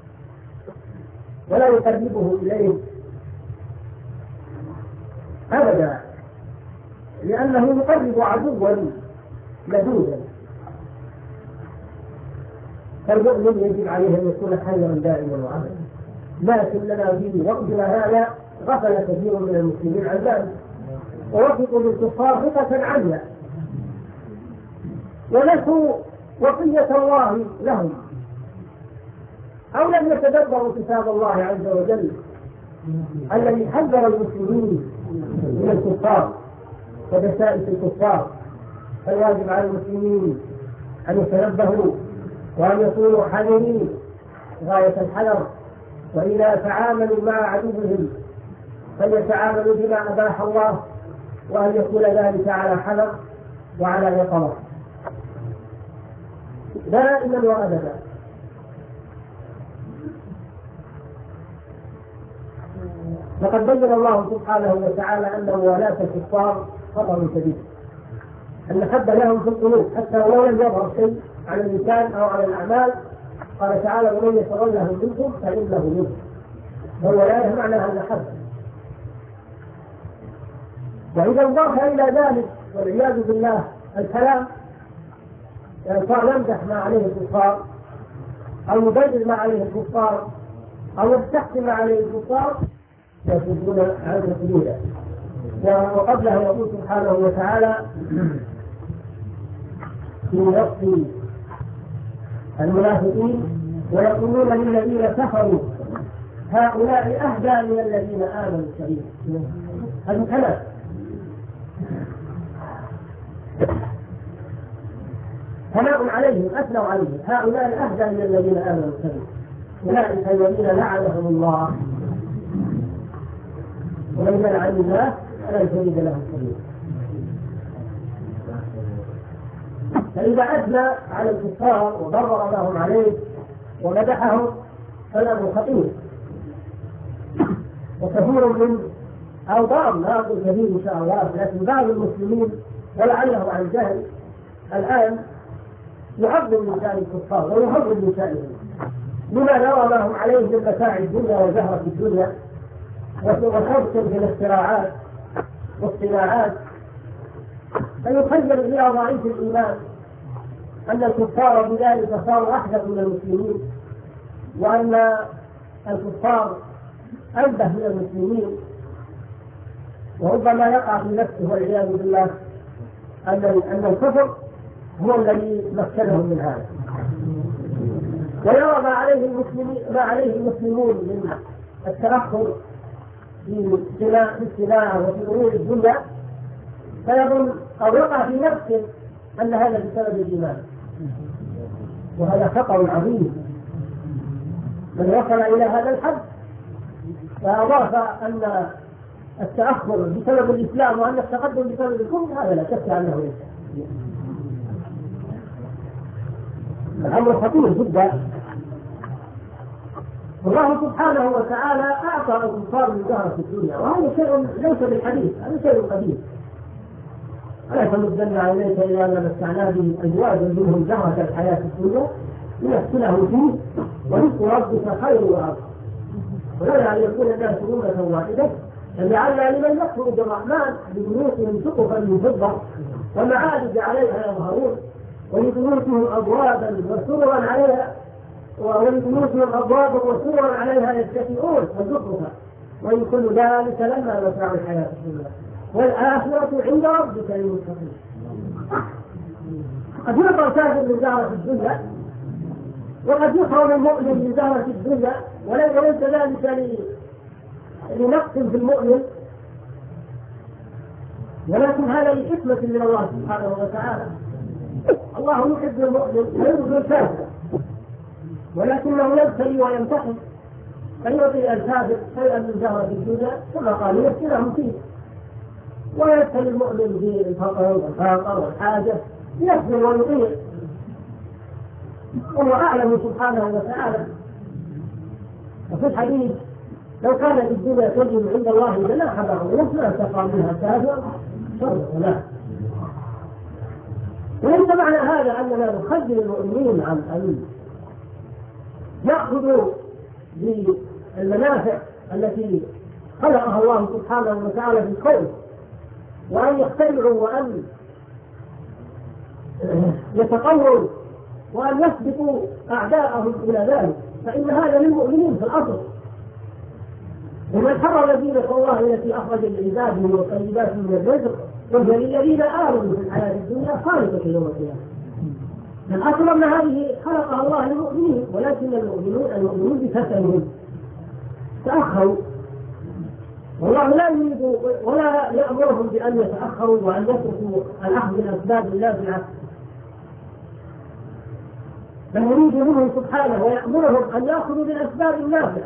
ولا يقربه إليه أبدا، لأنه يقرب عدوا لدودا. فالمؤمن يجب عليه أن يكون حذرا دائما وأبدا. لكننا في وقتنا هذا غفل كثير من المسلمين عن ذلك ووثقوا بالكفار ثقة عالية ونسوا وصية الله لهم أو لم يتدبروا كتاب الله عز وجل الذي حذر المسلمين من الكفار ودسائس الكفار. فالواجب على المسلمين أن يتنبهوا وأن يكونوا حذرين غاية الحذر، وإذا تعاملوا مع عدوهم فليتعاملوا بما أباح الله وأن يكون ذلك على حذر وعلى يقظة دائما وأبدا. لقد بين الله سبحانه وتعالى أن ولاة الكفار خطر شديد، أن حب لهم في القلوب حتى ولو لم يظهر شيء على اللسان أو على الأعمال. قال تعالى: ومن يتولهم منكم فإنه منهم. والولاية معناها المحبة. وإذا انضاف إلى ذلك والعياذ بالله الكلام، يعني صار يمدح ما عليه الكفار أو يبرر ما عليه الكفار أو يستحسن ما عليه الكفار، يصدون عنه سبيلا. وقبله يقول سبحانه وتعالى في وصف المنافقين: ويقولون للذين كفروا هؤلاء أهدى من الذين آمنوا سبيلا. هذا كلام. ثناء عليهم، أثنوا عليهم: هؤلاء أهدى من الذين آمنوا سبيلا، أولئك الذين لعنهم الله ومن يلعن الله فلن تجد له سبيلا. فإذا أثنى على الكفار وبرر لهم عليه ومدحهم فالأمر خطير. وكثير من أو بعض، لا أقول كثير إن شاء الله، لكن بعض المسلمين ولعله عن جهل الآن يعظم من شأن الكفار ويهرب من شأنهم لما نرى ما هم عليه من متاع الدنيا وزهرة الدنيا وحرص في الاختراعات والصناعات، فيخيل إلى ضعيف الإيمان أن الكفار بذلك صاروا أحدث من المسلمين، وأن الكفار أنبه من المسلمين، وربما يقع في نفسه والعياذ بالله أن الكفر هو الذي مكنهم من هذا، ويرى ما عليه المسلمون من التأخر في الصناعة وفي أمور الدنيا، فيظن أو يقع في نفسه أن هذا بسبب الإيمان، وهذا خطأ عظيم. من وصل إلى هذا الحد فأضاف أن التأخر بسبب الإسلام وأن التقدم بسبب الكفر، هذا لا شك أنه ليس. الأمر خطير جدا. والله سبحانه وتعالى أعطى الكفار من زهرة الدنيا، وهذا شيء ليس بالحديث، هذا شيء قديم. ولا تمدن عينيك إلى ما متعنا به أزواجا منهم زهرة الحياة الدنيا لنفتنهم فيه ورزق ربك خير وأبقى. ولولا أن يكون الناس أمة واحدة لجعلنا لمن يكفر بالرحمن لبيوتهم سقفا من فضة ومعارج عليها يظهرون ولبيوتهم أبوابا وسررا عليها يتكئون وزخرفا وإن كل ذلك لما متاع الحياة الدنيا والآخرة عند ربك للمتقين. قد يعطى الكافر من زهرة الدنيا وقد يحرم المؤمن من زهرة الدنيا، وليس ذلك لنقص في المؤمن، ولكن هذا لحكمة من الله سبحانه وتعالى. الله يحب المؤمن ويبغض الكافر، ولكنه يبتلي ويمتحن، فيعطي الكافر شيئا من زهرة الدنيا كما قال يفتنهم فيه، ويبتلي المؤمن بالفقر والفاقة والحاجة يصبر ويطيع، وهو أعلم سبحانه وتعالى. وفي الحديث لو كانت الدنيا تجب عند الله جناح بعوضة ما سقى منها كافر شر ولا. وليس معنى هذا أننا نخجل المؤمنين عن أن يأخذوا بالمنافع التي خلقها الله سبحانه وتعالى في الكون، وأن يخترعوا وأن يتقووا وأن يسبقوا أعداءهم إلى ذلك، فإن هذا للمؤمنين في الأصل. ومن حرم دينة الله التي أخرج العباد من الطيبات من الرزق وهي للذين آمنوا في الحياة الدنيا خالصة يوم القيامة. الأصل أن هذه خلقها الله للمؤمنين، ولكن المؤمنون بكثرهم تأخروا، والله لا يريد ولا يأمرهم بأن يتأخروا وأن يتركوا الأخذ بالأسباب النافعة، بل يريد منهم سبحانه ويأمرهم أن يأخذوا بالأسباب النافعة.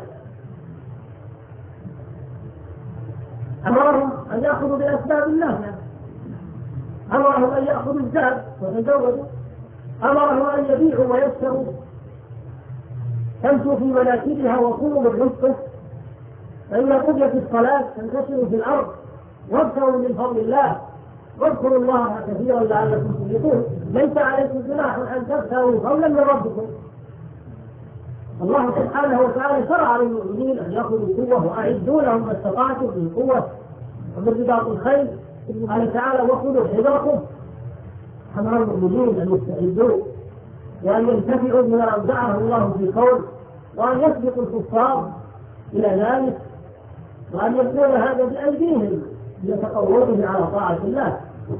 أمرهم أن يأخذوا بالأسباب النافعة، أمرهم أن يأخذوا الزاد ويتزودوا، أمرهم أن يبيعوا ويشتروا، تمشوا في مناكبها وقوموا بالرزق، فإذا قضيت الصلاة تنتشروا في الأرض وابتغوا من فضل الله واذكروا الله كثيرا لعلكم تفلحون. ليس عليكم جناح أن تبتغوا فضلا من ربكم. الله سبحانه وتعالى شرع للمؤمنين أن يأخذوا قوة وأعدوا لهم ما استطعتم من قوة ومن رباط الخيل. قال تعالى وخذوا حذركم. أمر المؤمنين أن يستعدوا وأن ينتفعوا بما أودعه الله في الكون، وأن يسبقوا الكفار إلى ذلك، وأن يكون هذا بأيديهم لتقومهم على طاعة الله.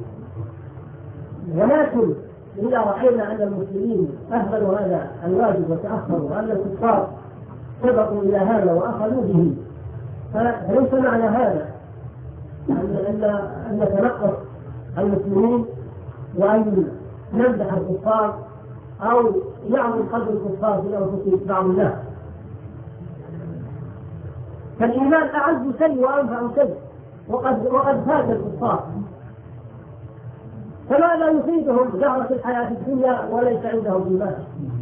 ولكن إذا رأينا أن المسلمين أهملوا هذا الواجب وتأخروا وأن الكفار سبقوا إلى هذا وأخذوا به، فليس معنى هذا أن نتنقص المسلمين وأن نمدح الكفار أو يعمل قدر الكفار في أنفسهم بعض الناس. فالإيمان أعز شيء وأنفع شيء، وقد فات الكفار، فماذا يفيدهم زهرة الحياة الدنيا وليس عندهم إيمان؟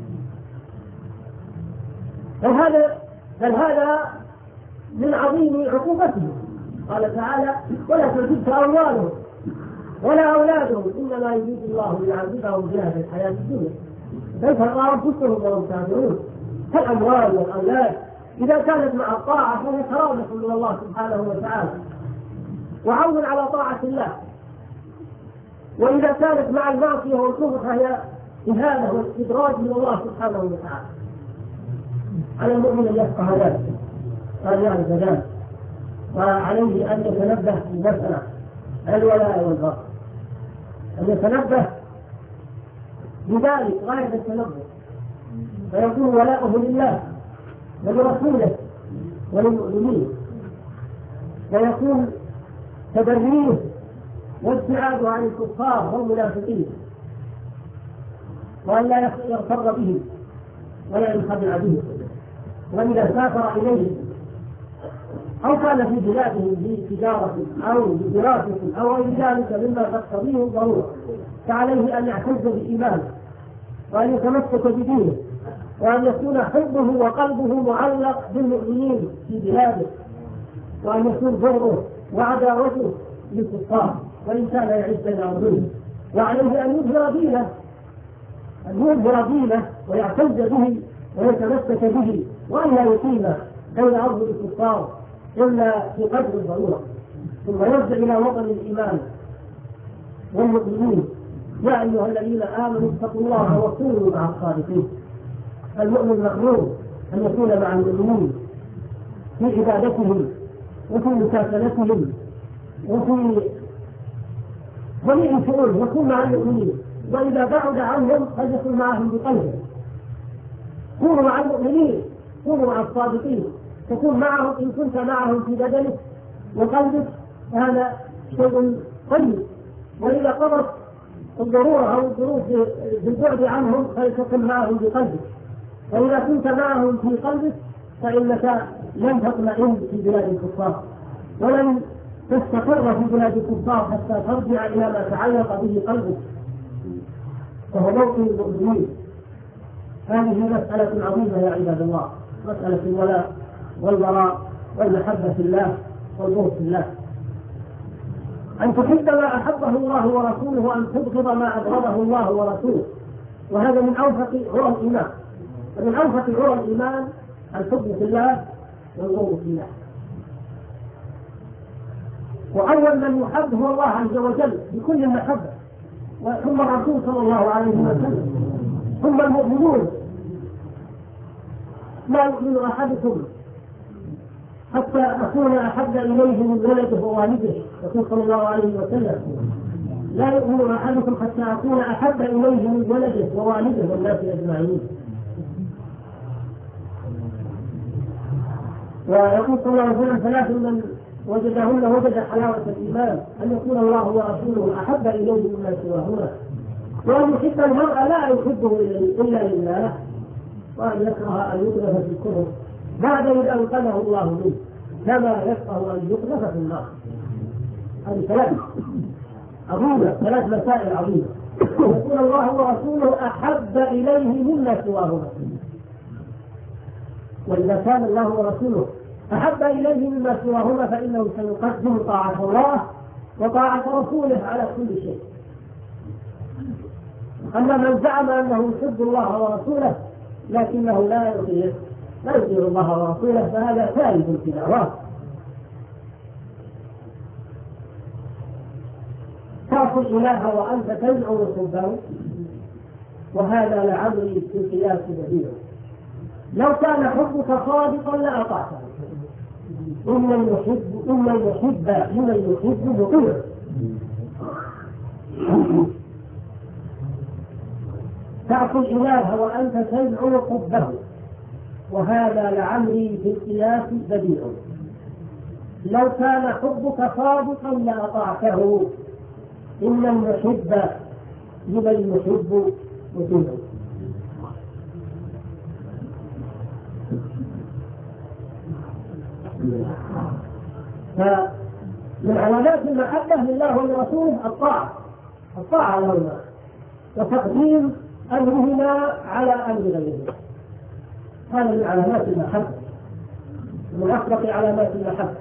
بل هذا من عظيم عقوبتهم. قال تعالى ولا تعجبك أموالهم ولا أولادهم إنما يريد الله ليعذبهم بها في الحياة الدنيا كيف ترى أنفسهم وهم كافرون كالأموال والأولاد إذا كانت مع الطاعة فهي كرامة من الله سبحانه وتعالى وعون على طاعة الله، وإذا كانت مع المعصية والكفر فهي إهانة واستدراج من الله سبحانه وتعالى. على المؤمن أن يفقه ذلك وأن يعرف ذلك، وعليه أن يتنبه في مسألة الولاء والبراء، أن يتنبه بذلك غاية التنبه، فيكون ولاؤه لله ولرسوله وللمؤمنين، ويكون تبريه وابتعاده عن الكفار والمنافقين، وأن لا يغتر به ولا ينخدع به. وإذا سافر إليه أو كان في بلادهم بتجارة أو بدراسة أو غير ذلك مما تقتضيه الضرورة، فعليه أن يعتز بإيمانه وأن يتمسك بدينه، وأن يكون حبه وقلبه معلق بالمؤمنين في بلاده، وأن يكون بغضه وعداوته للكفار وإن كان يعيش بين أرضهم. وعليه أن يظهر دينه ويعتز به ويتمسك به، وأن لا يقيم بين أرض الكفار إلا في قدر الضرورة، ثم يرجع إلى وطن الإيمان والمؤمنين. يا أيها الذين آمنوا اتقوا الله وكونوا مع الصادقين. المؤمن مأمور أن يكون مع المؤمنين في عبادتهم وفي مساكنتهم وفي جميع شؤون، يكون مع المؤمنين، وإذا بعد عنهم فليكن معهم بقلبه. كونوا مع المؤمنين، كونوا مع الصادقين، تكون معهم إن كنت معهم في بدنك وقلبك، هذا شيء طيب. وإذا قضت الضرورة أو الظروف بالبعد عنهم فلتكن معهم بقلبك، وإذا كنت معهم في قلبك فإنك لن تطمئن في بلاد الكفار ولن تستقر في بلاد الكفار حتى ترجع إلى ما تعلق به قلبك، وهو موطن المؤمنين. هذه مسألة عظيمة يا عباد الله، مسألة الولاء والبراء والمحبة في الله والبغض في الله. أن تحب ما أحبه الله ورسوله وأن تبغض ما أبغضه الله ورسوله، وهذا من أوفق عرى الإيمان. ومن أوفق عرى الإيمان الحب في الله والبغض في الله. وأول من يحب هو الله عز وجل بكل المحبة، ثم الرسول صلى الله عليه وسلم، ثم المؤمنون. لا يؤمن أحدكم حتى أكون أحب إليه من ولده ووالده، يقول صلى الله عليه وسلم: لا يؤمن أحدكم حتى أكون أحب إليه من ولده ووالده والناس أجمعين. ويقول صلى الله عليه وسلم: ثلاث من وجدهن وجد حلاوة الإيمان: أن يكون الله ورسوله أحب إليه مما سواهما، وأن يحب المرء لا يحبه إلا لله، وأن يكره أن يقذف في الكفر بعد إذ أنقذه الله منه، كما يكره أن يقذف في النار. هذه ثلاث عظيمة، ثلاث مسائل عظيمة. يكون الله ورسوله أحب إليه مما سواهما، وإذا كان الله ورسوله أحب إليه مما سواهما فإنه سيقدم طاعة الله وطاعة رسوله على كل شيء. أما من زعم أنه يحب الله ورسوله لكنه لا يطيع الله ورسوله فهذا ثالث في دعواه. تعصي الإله وأنت تدعو حبه، وهذا لعمري في القياس بديع. لو كان حبك صادقا لأطعته، إن المحب لمن يحب مطيع. تعصي الإله وأنت تدعو حبه، وهذا لعمري في القياس بديع. لو كان حبك صادقا لأطعته، إن المحب لمن يحب مطيع. فمن علامات المحبة لله ولرسوله الطاعة لهما وتقديم أمرهما على أمر غيرهما. هذا من علامات المحبة، من أسبق علامات المحبة.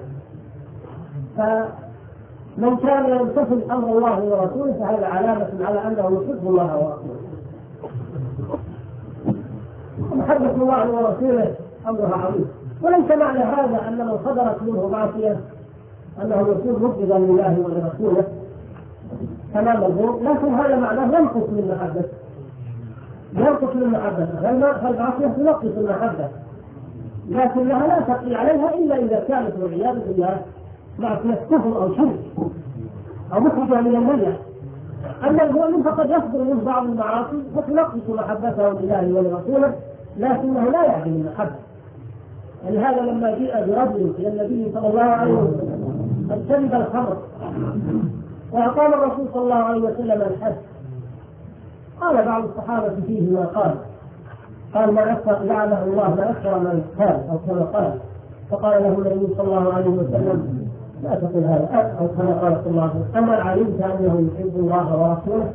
فمن كان يمتثل أمر الله ورسوله فهذا علامة على أنه يحب الله ورسوله. محبة الله ورسوله أمرها عظيم، وليس معنى هذا أن من صدرت منه معصية أنه يكون مبغضا لله ولرسوله تمام الظلم، لكن هذا معناه ينقص من محبته، ينقص من محبته، فالمعصية تنقص المحبة، لكنها لا تقضي عليها إلا إذا كانت والعياذ بالله معصية كفر أو شرك أو مخرجة من الملة. أما المؤمن فقد يصدر منه بعض المعاصي وتنقص محبته لله ولرسوله، لكنه لا يعدم المحبة. ولهذا لما جاء برجل إلى النبي صلى الله عليه وسلم قد شرب الخمر وأقام الرسول صلى الله عليه وسلم الحد، قال بعض الصحابة فيه ما قال ما أكثر لعنه الله ما أكثر من قال أو كما قال، فقال له النبي صلى الله عليه وسلم لا تقل هذا، أو كما قال صلى الله عليه وسلم أما علمت أنه يحب الله ورسوله،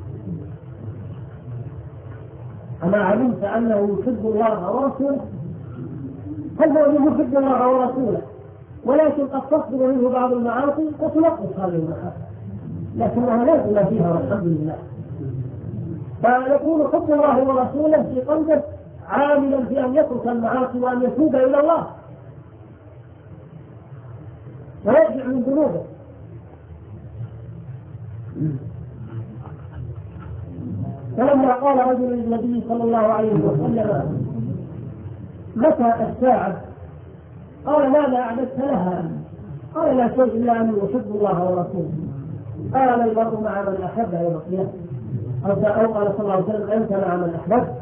أما علمت أنه يحب الله ورسوله، هل يحب الله ورسوله ولكن قد تصدر منه بعض المعاصي وتنقص هذه المحبة، لكنها لازم فيها والحمد لله. فيكون حب الله ورسوله في قلبه عاملا في أن يترك المعاصي وأن يتوب إلى الله ويرجع من ذنوبه. فلما قال رجل للنبي صلى الله عليه وسلم متى الساعة؟ قال ماذا أعددت لها؟ قال لا شيء إلا أن يحب الله ورسوله. قال المرء مع من أحب يوم القيامة، أو قال صلى الله عليه وسلم أنت مع من أحببت.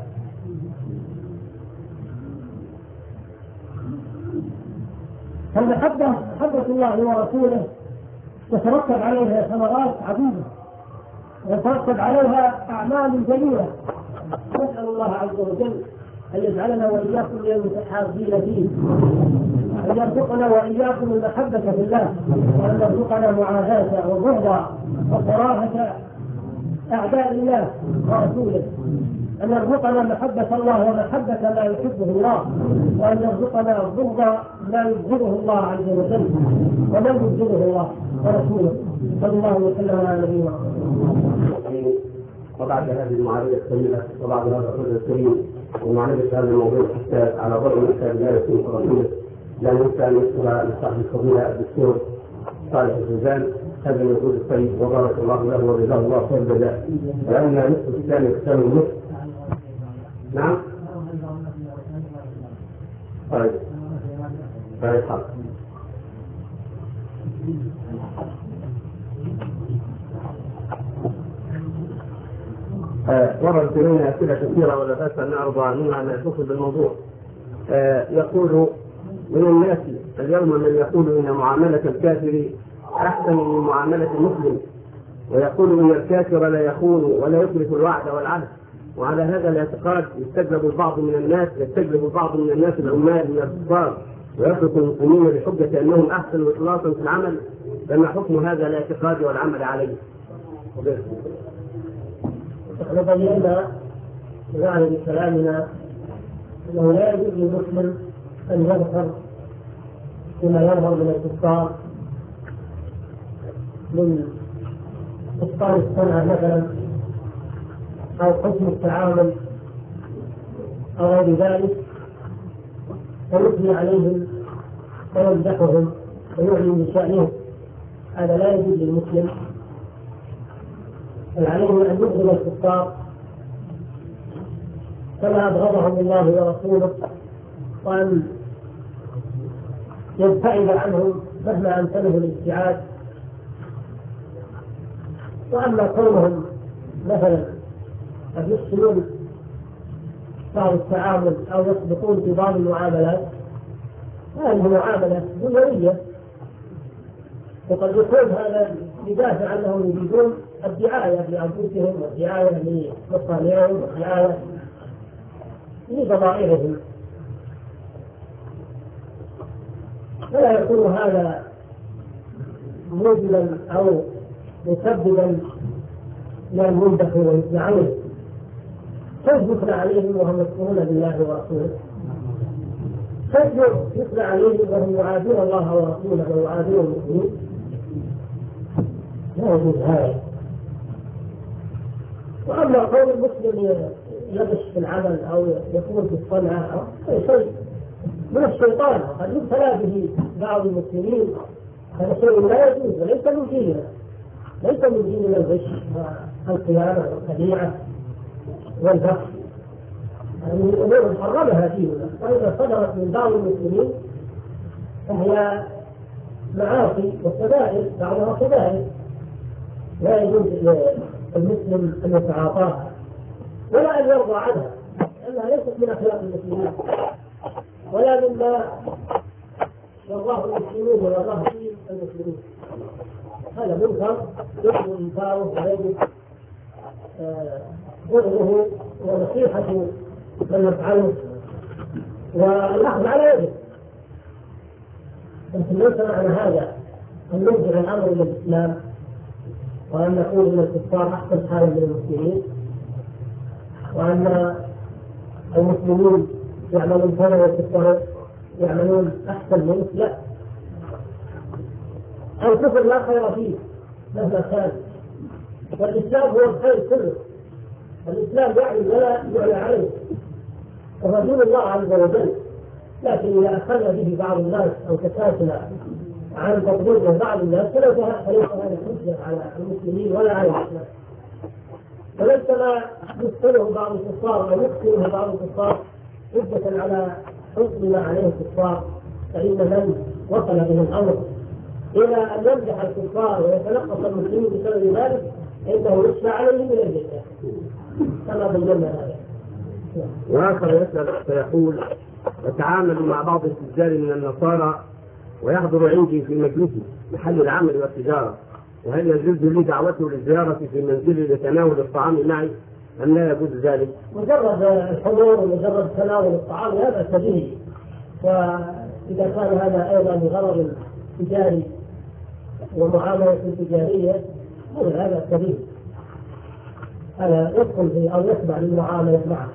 فالمحبة محبة الله ورسوله يترتب عليها ثمرات عديدة ويترتب عليها أعمال جليلة. نسأل الله عز وجل أن يجعلنا وإياكم من المتحابين فيه، أن يرزقنا وإياكم المحبة في الله، وأن يرزقنا معاداة وبغضا وكراهة أعداء الله ورسوله، أن يرزقنا محبة الله ومحبة ما يحبه الله، وأن يرزقنا بغض ما يبغضه الله عز وجل وما يبغضه الله ورسوله. صلى الله وسلم على نبينا محمد. وبعد هذه المعارضة الطويلة وبعد هذا الرجل الكريم ومعرفة هذا الموضوع حتى على ضوء الكتاب لا يكون رسوله، لا ننسى أن نشكر لصاحب الفضيلة الدكتور صالح الفوزان هذا المجهود الطيب وبارك الله له وجزاه الله خير الجزاء. لأن نصف الثاني كتاب النصف. نعم. طيب. طيب حق. وردت إلينا أسئلة كثيرة ولا بأس أن نعرض منها ما يخص بالموضوع. يقول من الناس اليوم من يقول إن معاملة الكافر أحسن من معاملة المسلم، ويقول إن الكافر لا يخون ولا يخلف الوعد والعهد، وعلى هذا الاعتقاد يستجلب البعض من الناس العمال من الكفار ويترك المسلمين بحجة أنهم أحسن إخلاصا في العمل، فما حكم هذا الاعتقاد والعمل عليه؟ نحن بينا يعني بكلامنا أنه لا يجوز للمسلم أن يظهر بما يظهر من الكفار من إبطال الصنعة مثلا أو حسن التعامل أو غير ذلك، ويثني عليهم ويمدحهم ويعلن بشأنهم. هذا لا يجوز للمسلم، بل عليه أن يبغض الكفار كما أبغضهم الله ورسوله، وأن يبتعد عنهم مهما أمكنه الابتعاد. وأما كونهم مثلا قد يحسنون بعض التعامل أو يسبقون في بعض المعاملات، هذه معاملة دنيوية، وقد يكون هذا بدافع أنهم يريدون الدعاية لأنفسهم والدعاية لمصالحهم والدعاية لبضائعهم، فلا يكون هذا موجبا أو مسببا لأن يمدحوا ويثنى عليهم. كيف يثنى عليهم وهم يكفرون بالله ورسوله؟ كيف يثنى عليهم وهم يعادون الله ورسوله ويعادون المسلمين؟ لا يجوز هذا. وأما قول المسلم يغش في العمل أو يكون في الصنعة أو شيء من الشيطان قد يبتلى به بعض المسلمين، هذا شيء لا يجوز وليس من ديننا، ليس من ديننا الغش والخيانة والخديعة والبخس، هذه من الأمور حرمها ديننا، وإذا صدرت من بعض المسلمين فهي معاصي وكبائر، بعضها كبائر لا يجوز المسلم أن يتعاطاها ولا أن يرضى عنها، لأنها ليست من أخلاق المسلمين ولا مما يرضاه المسلمون ويرضاه فيه المسلمين. هذا منكر يجب إنكاره ويجب بغضه ونصيحة من يفعله والأخذ على يده، لكن ليس معنى هذا أن نرجع الأمر إلى الإسلام وأن نقول أن الكفار أحسن حالا من المسلمين وأن المسلمين يعملون كذا والكفار يعملون أحسن منه. لا، الكفر لا خير فيه مهما كان، والإسلام هو الخير كله، الإسلام يعلم ولا يعلى عليه وهو دين الله عز وجل، لكن إذا أخذ به بعض الناس أو تكاسل عن تطبيقه بعض الناس فليس هذا حجة على المسلمين ولا على الإسلام، وليس ما يدخله بعض الكفار أو يدخله بعض الكفار حجة على حكم ما عليه الكفار، فإن من وصل به الأمر إلى أن يمدح الكفار ويتنقص المسلمين بسبب ذلك فإنه يشفع عليه من الجنة كما بينا هذا. وآخر يسأل فيقول: أتعامل مع بعض التجار من النصارى ويحضر عندي في مجلسي محل العمل والتجارة، وهل يجوز لي دعوته للزيارة في منزلي لتناول الطعام معي أم لا يجوز ذلك؟ مجرد الحضور ومجرد تناول الطعام لا بأس به، وإذا كان هذا أيضا بغرض تجاري ومعاملة تجارية لا بأس به، هذا يدخل في أو يتبع للمعاملة معه،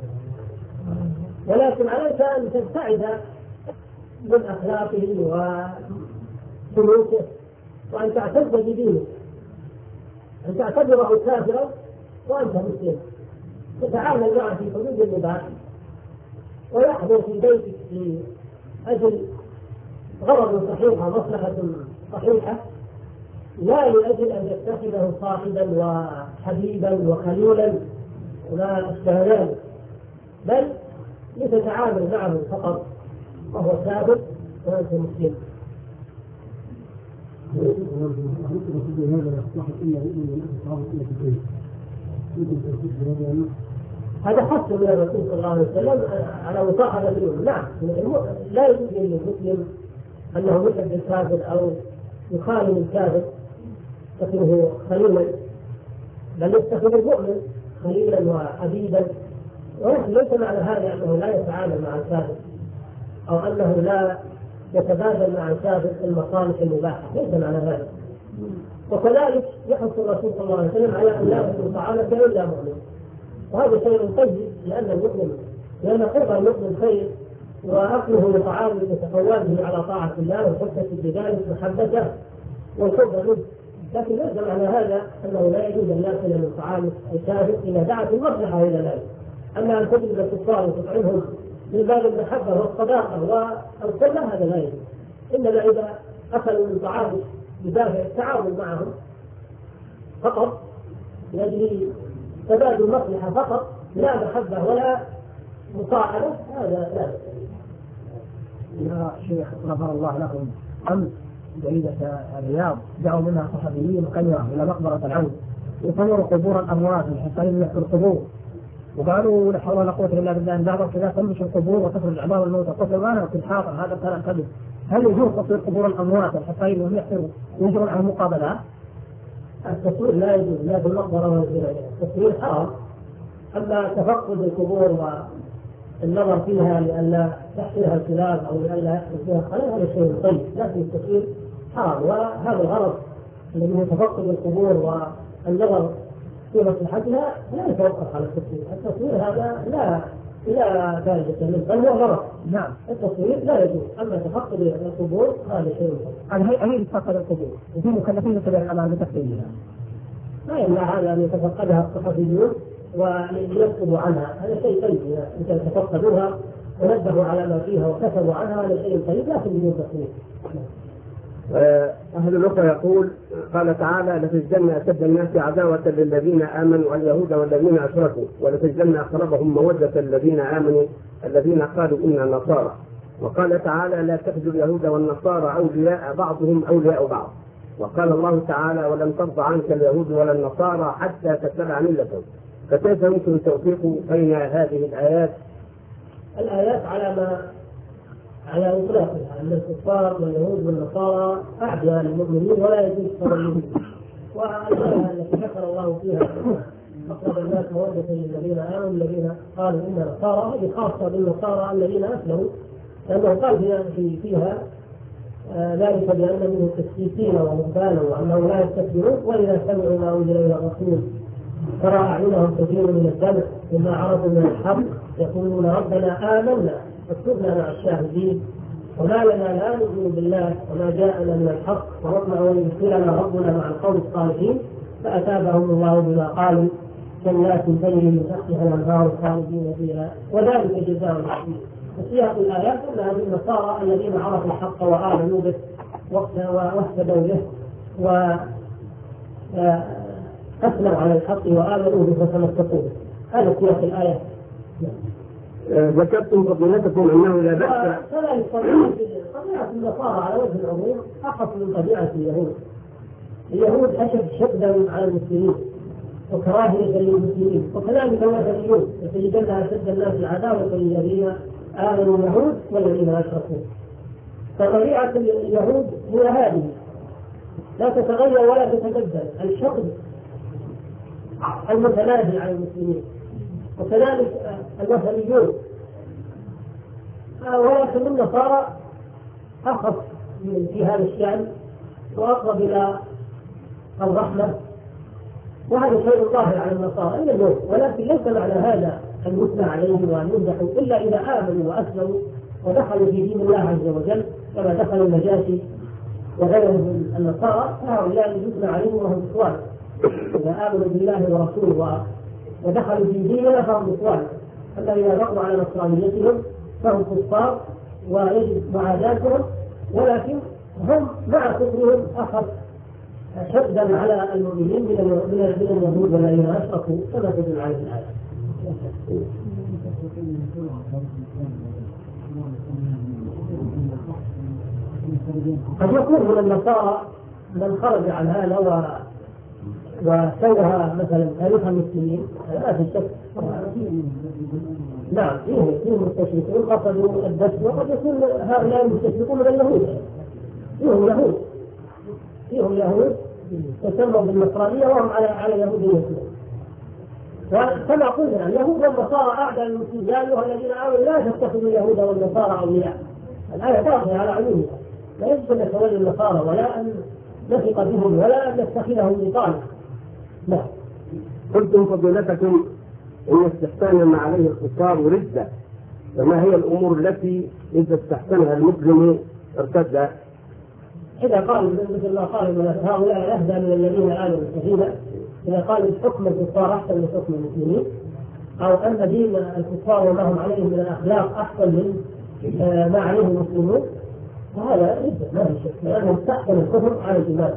ولكن عليك أن تبتعد من أخلاقه وسلوكه وأن تعتز بدينه، أن تعتبره كافرا وأنت مسلم، تتعامل معه في حدود المباح ويحضر في بيتك لأجل غرض صحيحة مصلحة صحيحة، لا لأجل أن يتخذه صاحبا وحبيبا وخليلا ولا أشبه ذلك، بل لتتعامل معه فقط وهو كافر وأنت مسلم. هذا حث من الرسول صلى الله عليه وسلم على مصاحبة الأمم. نعم، لا يجوز للمسلم أنه يحب الكافر أو يخالف الكافر يتخذه خليلا، بل يتخذ المؤمن خليلا وحبيبا، ولكن ليس معنى هذا أنه لا يتعامل مع الكافر أو أنه لا يتبادل مع الكافر المصالح المباحة، ليس معنى هذا. وكذلك يحث الرسول صلى الله عليه وسلم على أن لا يأكل طعامك إلا مؤمن، وهذا شيء طيب لأن قرب المؤمن خير، وأكله لطعام يتقوى به على طاعة الله وحثة بذلك محبته والحب منه، لكن ليس معنى هذا أنه لا يجوز أن يأكل من طعام الكافر إذا دعت المصلحة إلى ذلك. أما أن تجلب الكفار وتطعمهم من باب المحبة والصداقة والخلة هذا لا يجوز، إنما إذا أكلوا من طعام بدافع التعاون معهم فقط لأجل تبادل المصلحة فقط لا محبة ولا مصاحبة هذا لا. يا شيخ غفر الله لكم، أمس جريدة الرياض جاءوا منها صحفيين قنيرة إلى مقبرة العود يصوروا قبور الأموات الحصانين يحفروا القبور، وقالوا لا حول ولا قوة إلا بالله أن بعض كذا تنبش القبور وتخرج أعضاء الموتى قتل وانا وكل حاضر، هذا كلام كذب. هل يجوز تصوير قبور الأموات الحصانين وهم يحفروا ويجرون على مقابلات؟ التصوير لا يجوز لا في المقبرة ولا في غيرها، التصوير حرام. أما تفقد القبور والنظر فيها لئلا تحفرها الكلاب أو لئلا يحصل فيها خلل هذا شيء طيب، لكن التصوير حرام، وهذا الغرض الذي هو تفقد القبور والنظر في مصلحتها لا يتوقف على التصوير. التصوير هذا لا فائدة منه بل هو غلط. نعم، التصوير لا يجوز، أما تفقد القبور هذا شيء. هل تفقد القبور وفي مكلفين يتبع الأمان بتفقيدها؟ لا يمنع هذا أن يتفقدها الصحفيون وليكتبوا عنها، هذا شيء طيب إذا تفقدوها ونبهوا على ما فيها وكتبوا عنها، هذا شيء طيب لكن بدون تصنيف. أهل الأخرى يقول قال تعالى لتجدن أشد الناس عداوة للذين آمنوا اليهود والذين أشركوا ولتجدن أقربهم مودة الذين آمنوا الذين قالوا إنا نصارى. وقال تعالى لا تجدوا اليهود والنصارى أولياء بعضهم أولياء بعض. وقال الله تعالى ولن ترضى عنك اليهود ولا النصارى حتى تتبع ملتهم. فكيف يمكن التوفيق بين هذه الآيات؟ الآيات على إطلاقها أن الكفار واليهود والنصارى أعداء للمؤمنين ولا يجوز تضليلهم. والآية التي ذكر الله فيها أقرب الناس مودة للذين آمنوا الذين قالوا إنا نصارى، هذه خاصة بالنصارى الذين أسلموا، لأنه قال فيها ذلك بأن منهم تسكيتين ورهبانا وأنهم لا يستكبرون وإذا سمعوا ما أنزل إلى الرسول ترى أعينهم تفيض من الدمع مما عرفوا من الحق يقولون ربنا آمنا فاكتبنا مع الشاهدين وما لنا لا نؤمن بالله وما جاءنا من الحق ونطمع أن يدخلنا ربنا مع القوم الصالحين فأتابهم الله بما قالوا جنات تجري من تحتها الأنهار خالدين فيها وذلك جزاء المحسنين. وسياق الآيات أن هذه النصارى الذين عرفوا الحق وآمنوا به واهتدوا به وأثنوا على الحق وآمنوا به وتمسكوا به. هذا سياق الآية. ذكرتم فضيلتكم أنه لا بأس. كذلك طبيعة النصارى على وجه العموم أخف من طبيعة اليهود. اليهود أشد شدًا على المسلمين وكراهية للمسلمين، وكذلك الوثنيون يتجدن أشد الناس عداوة للذين آمنوا اليهود والذين أشركوا. فطبيعة اليهود هي هذه لا تتغير ولا تتبدل، الحقد المتنازل على المسلمين. وكذلك الوثنيون، ولكن النصارى أخف في هذا الشأن وأقرب إلى الرحمة، وهذا شيء ظاهر على النصارى إلى اليوم. ولكن ليس معنى هذا أن يثنى عليهم وأن يمدحوا إلا إذا آمنوا وأسلموا ودخلوا في دين الله عز وجل كما دخل النجاشي وغيرهم من النصارى، فهؤلاء يثنى عليهم وهم إخوان. إذا آمنوا بالله ورسوله ودخلوا في ديننا فهم إخوان، حتى إذا بقوا على نصرانيتهم فهم كفار ويجب معاداتهم، ولكن هم مع كفرهم أخذ شدا على المؤمنين من اليهود والذين أشركوا كما تدل عليه الآية. قد يكون من النصارى من خرج عن هذا وسوها مثلا تاريخ المسلمين لا في شك. نعم فيه مستشرقون قصدوا الدس، وقد يكون هؤلاء المستشرقون من اليهود. فيهم يهود تسموا بالنصرانية وهم على يهود المسلمين. وكما قلنا اليهود والنصارى أعداء المسلمين، يا أيها الذين آمنوا لا تتخذوا اليهود والنصارى أولياء. الآية باقية على عمومها، لا يجب أن نتولى النصارى ولا أن نثق بهم ولا أن نتخذهم بطانة. لا. قلتم فضيلتكم إن استحسان ما عليه الكفار ردة، فما هي الأمور التي إذا استحسنها المسلم ارتد؟ إذا قال مثل ما قال هؤلاء أهدى من الذين آمنوا سبيلا، إذا قال حكم الكفار أحسن من حكم المسلمين، أو أن دين الكفار وما هم عليه من الأخلاق أحسن من ما عليه المسلمون، فهذا ردة ما في شك، لأنه استحسن الكفر على الإيمان.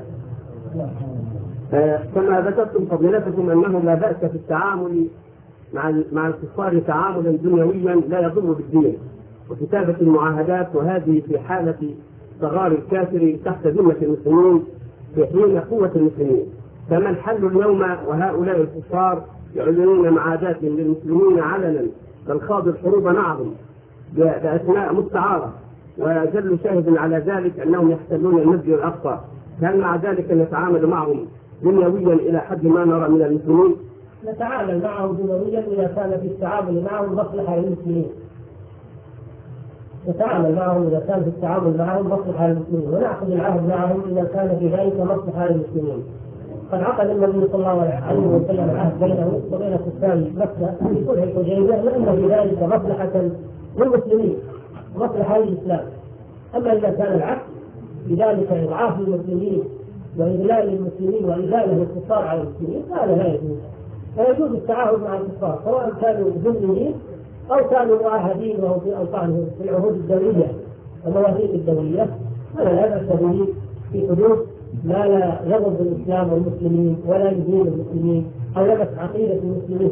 كما ذكرتم فضيلتكم أنه لا بأس في التعامل مع الكفار تعاملا دنيويا لا يضر بالدين وكتابة المعاهدات، وهذه في حالة صغار الكافر تحت ذمة المسلمين في حين قوة المسلمين. فما الحل اليوم وهؤلاء الكفار يعلنون معاهدات للمسلمين علنا بل خاضوا الحروب معهم بأسماء مستعارة، وجل شاهد على ذلك أنهم يحتلون المسجد الأقصى، هل مع ذلك نتعامل معهم دنيويا إلى حد ما نرى من المسلمين؟ نتعامل معهم دنيويا إذا كان في التعامل معهم مصلحة للمسلمين. نتعامل معهم إذا كان في التعامل معهم مصلحة للمسلمين، ونعقد العهد معهم إذا كان في ذلك مصلحة للمسلمين. قد عقد النبي صلى الله عليه وسلم العهد بينه وبين كفار مكة في صلح الحديبية لأن في ذلك مصلحة للمسلمين ومصلحة للإسلام. أما إذا كان العكس بذلك إضعاف المسلمين وإذلال المسلمين وإذلال الكفار على المسلمين فهذا لا يجوز، فيجوز التعاهد مع الكفار سواء كانوا ذميين أو كانوا معاهدين وهم في أوطانهم في العهود الدولية والمواثيق الدولية، فلا بأس به في حدود لا يضر الإسلام والمسلمين ولا يدين المسلمين أو يبث عقيدة المسلمين.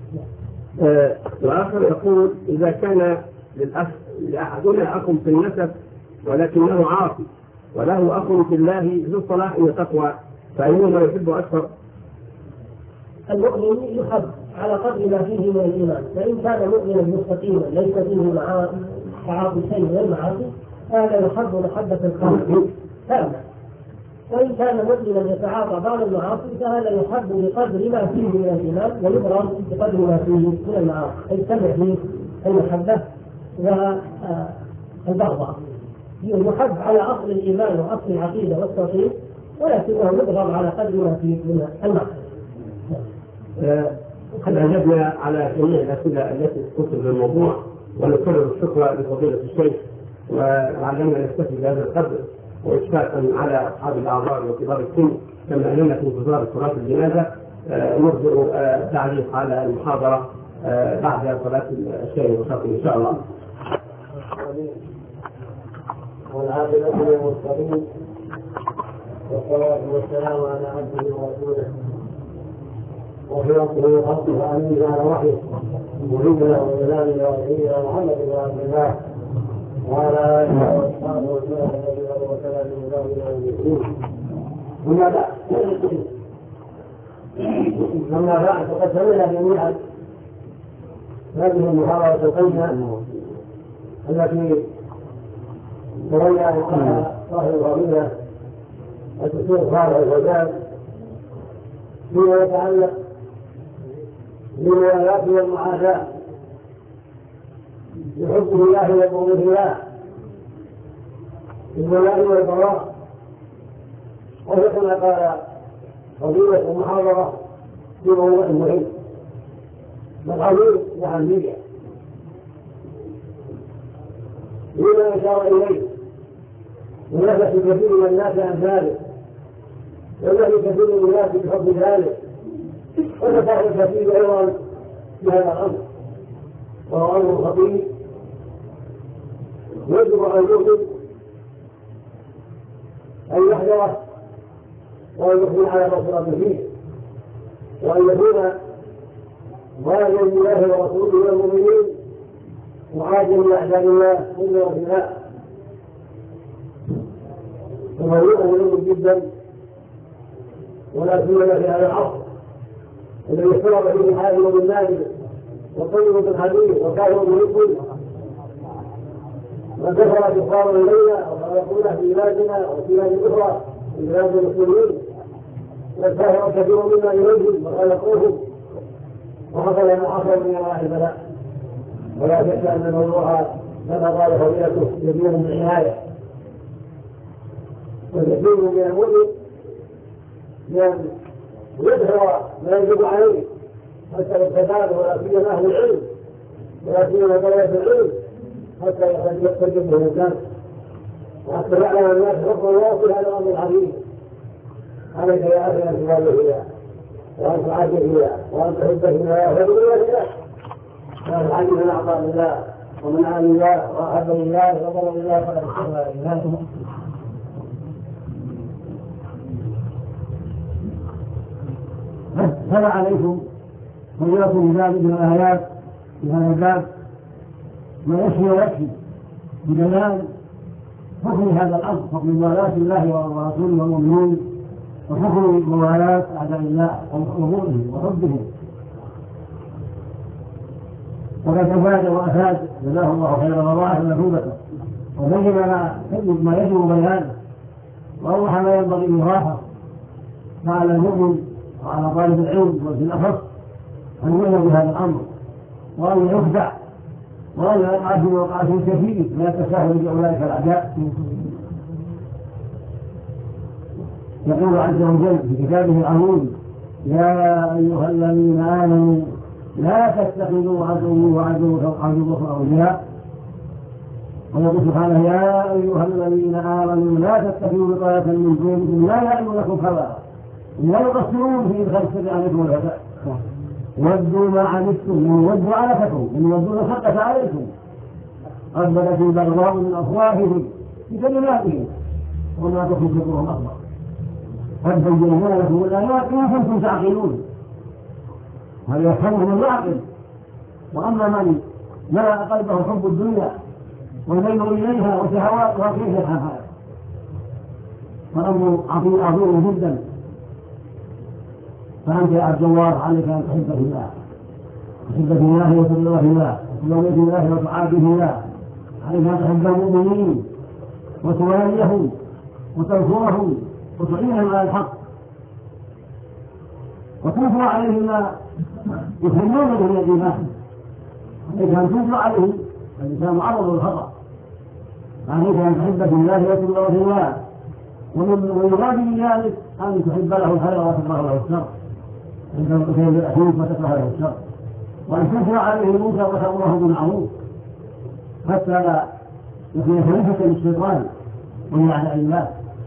وآخر يقول إذا كان لأحدنا أخ في النسب ولكنه عاصي وله أخ في الله ذو صلاح وتقوى فأيهما يحب أكثر؟ المؤمن يحب على قدر ما فيه من الإيمان، فإن كان مؤمنا مستقيما ليس فيه تعاطي شيء من المعاصي هذا يحب محبة القلب كاملة، وإن كان مؤمنا يتعاطى بعض المعاصي فهذا يحب بقدر ما فيه من الإيمان ويبغض بقدر ما فيه من المعاصي، يجتمع فيه المحبة والبغضاء. يحب على أصل الإيمان وأصل العقيدة والتوحيد، ولكنه يبغض على قدر ما فيه من المعصية. قد أجبنا على جميع الأسئلة التي تخص بالموضوع، ونكرر الشكر لفضيلة الشيخ، وعلمنا نستفيد بهذا القدر، وإشفاقا على أصحاب الأعذار وكبار السن كما أننا في انتظار صلاة الجنازة نرجو التعليق على المحاضرة بعد صلاة الشيخ والشيخ إن شاء الله. والعاقبة للمتقين والصلاة والسلام على عبده ورسوله وخيرته خلقه أمين على وحيه نبينا وإمامنا ونبينا محمد بن عبد الله وعلى آله وأصحابه وسلم أما بعد فقد سمعنا جميعا هذه المحاضرة القيمة التي تولى عنها صاحب الفضيلة الدكتور صالح الفوزان فيما يتعلق بالولايات والمعاداة بحب الله وبغض الله بالولاء والبراء. وكما قال فضيلة المحاضرة في موضوع مهم والعظيم وأهمية لما أشار إليه ونفس كثير من الناس عن ذلك، والذي كثير من الناس بحب ذلك، ونفع الكثير أيضا في هذا الأمر، وهو أمر خطير يجب على المسلم أن يحذره وأن يكون على بصيرة فيه، وأن يكون ظاهرا لله ورسوله والمؤمنين معادا لأحكام الله من وفناء. وموضوع مهم جدا ولا سيما في هذا العصر الذي اختلط فيه الحاكم بالمال والطيب بالحديث وكافر بالكل وكثر كفار الينا ويقول في بلادنا وفي بلاد اخرى في بلاد المسلمين، وكثر كثير مما اليهم وخلقوهم وحصل ما حصل من انواع البلاء. ولا شك ان الموضوع كما قال فضيلته كبير بالعنايه، وكثير من المؤمن يظهر ما يجب عليه حتى يستفاد، ولا سيما اهل العلم ولا سيما طلبة العلم حتى يستجيب له الناس وحتى يعلم الناس حكم الله في هذا الامر العظيم. عليك يا اخي ان تبالغ فيها وان تعجل فيها وان تحب فيها وتقول فيها من علم من اعطى لله ومن عن الله واحب لله وضرب لله فقد استغفر لله. هذا عليكم ويأتوا بذلك من الآيات في هذا الباب ما يشفي ويكفي بدلال حكم هذا الأمر، حكم موالاة الله ورسوله والمؤمنين، وحكم موالاة أعداء الله وحبهم وحبهم. وقد أفاد وأفاد جزاه الله خيرا وضاعف مثوبته وبين ما يجب بيانه وأوضح ما ينبغي إيضاحه، فعلى المؤمن وعلى طالب العلم وفي الأخص أن يؤمن بهذا الأمر وأن يخدع وأن يقع في موقعات كثير من التساهل بأولئك الأعداء. يقول عز وجل في كتابه العظيم: يا أيها الذين آمنوا لا تتخذوا عدوي وعدوكم أولياء. ويقول سبحانه: يا أيها الذين آمنوا لا تتخذوا بطانة من دونكم لا يألونكم خبالا لا يقصرون في إدخال السر عليكم والعداء. ودوا ما عنتم من ودوا علفتم من ودوا الحق عليكم قد بدت البغضاء من افواههم بكلماتهم وما تخفي صدورهم اكبر قد بينا لكم الايات ما كنتم تعقلون هل يفهمهم العاقل واما من ملأ قلبه حب الدنيا والميل اليها وشهواتها كيف يفهم هذا فالامر عظيم جدا فأنت يا عبد الله عليك أن تحب في الله تحب في الله وتبغض في الله وتلوم في الله وتعادي في الله عليك أن تحب المؤمنين وتواليهم وتنصرهم وتعينهم على الحق وتنصر عليهم ما يسلمون به الإيمان عليك أن تنصر عليهم الإنسان معرض للخطأ عليك أن تحب في الله وتبغض في الله ومن يراد بذلك أن تحب له الخير وتكره له الشر عندما تحب الأخير وتكره له الشر وأن تنكر عليه المنكر وتأمره بالمعروف حتى لا يكون خليفة للشيطان ومن أعداء الله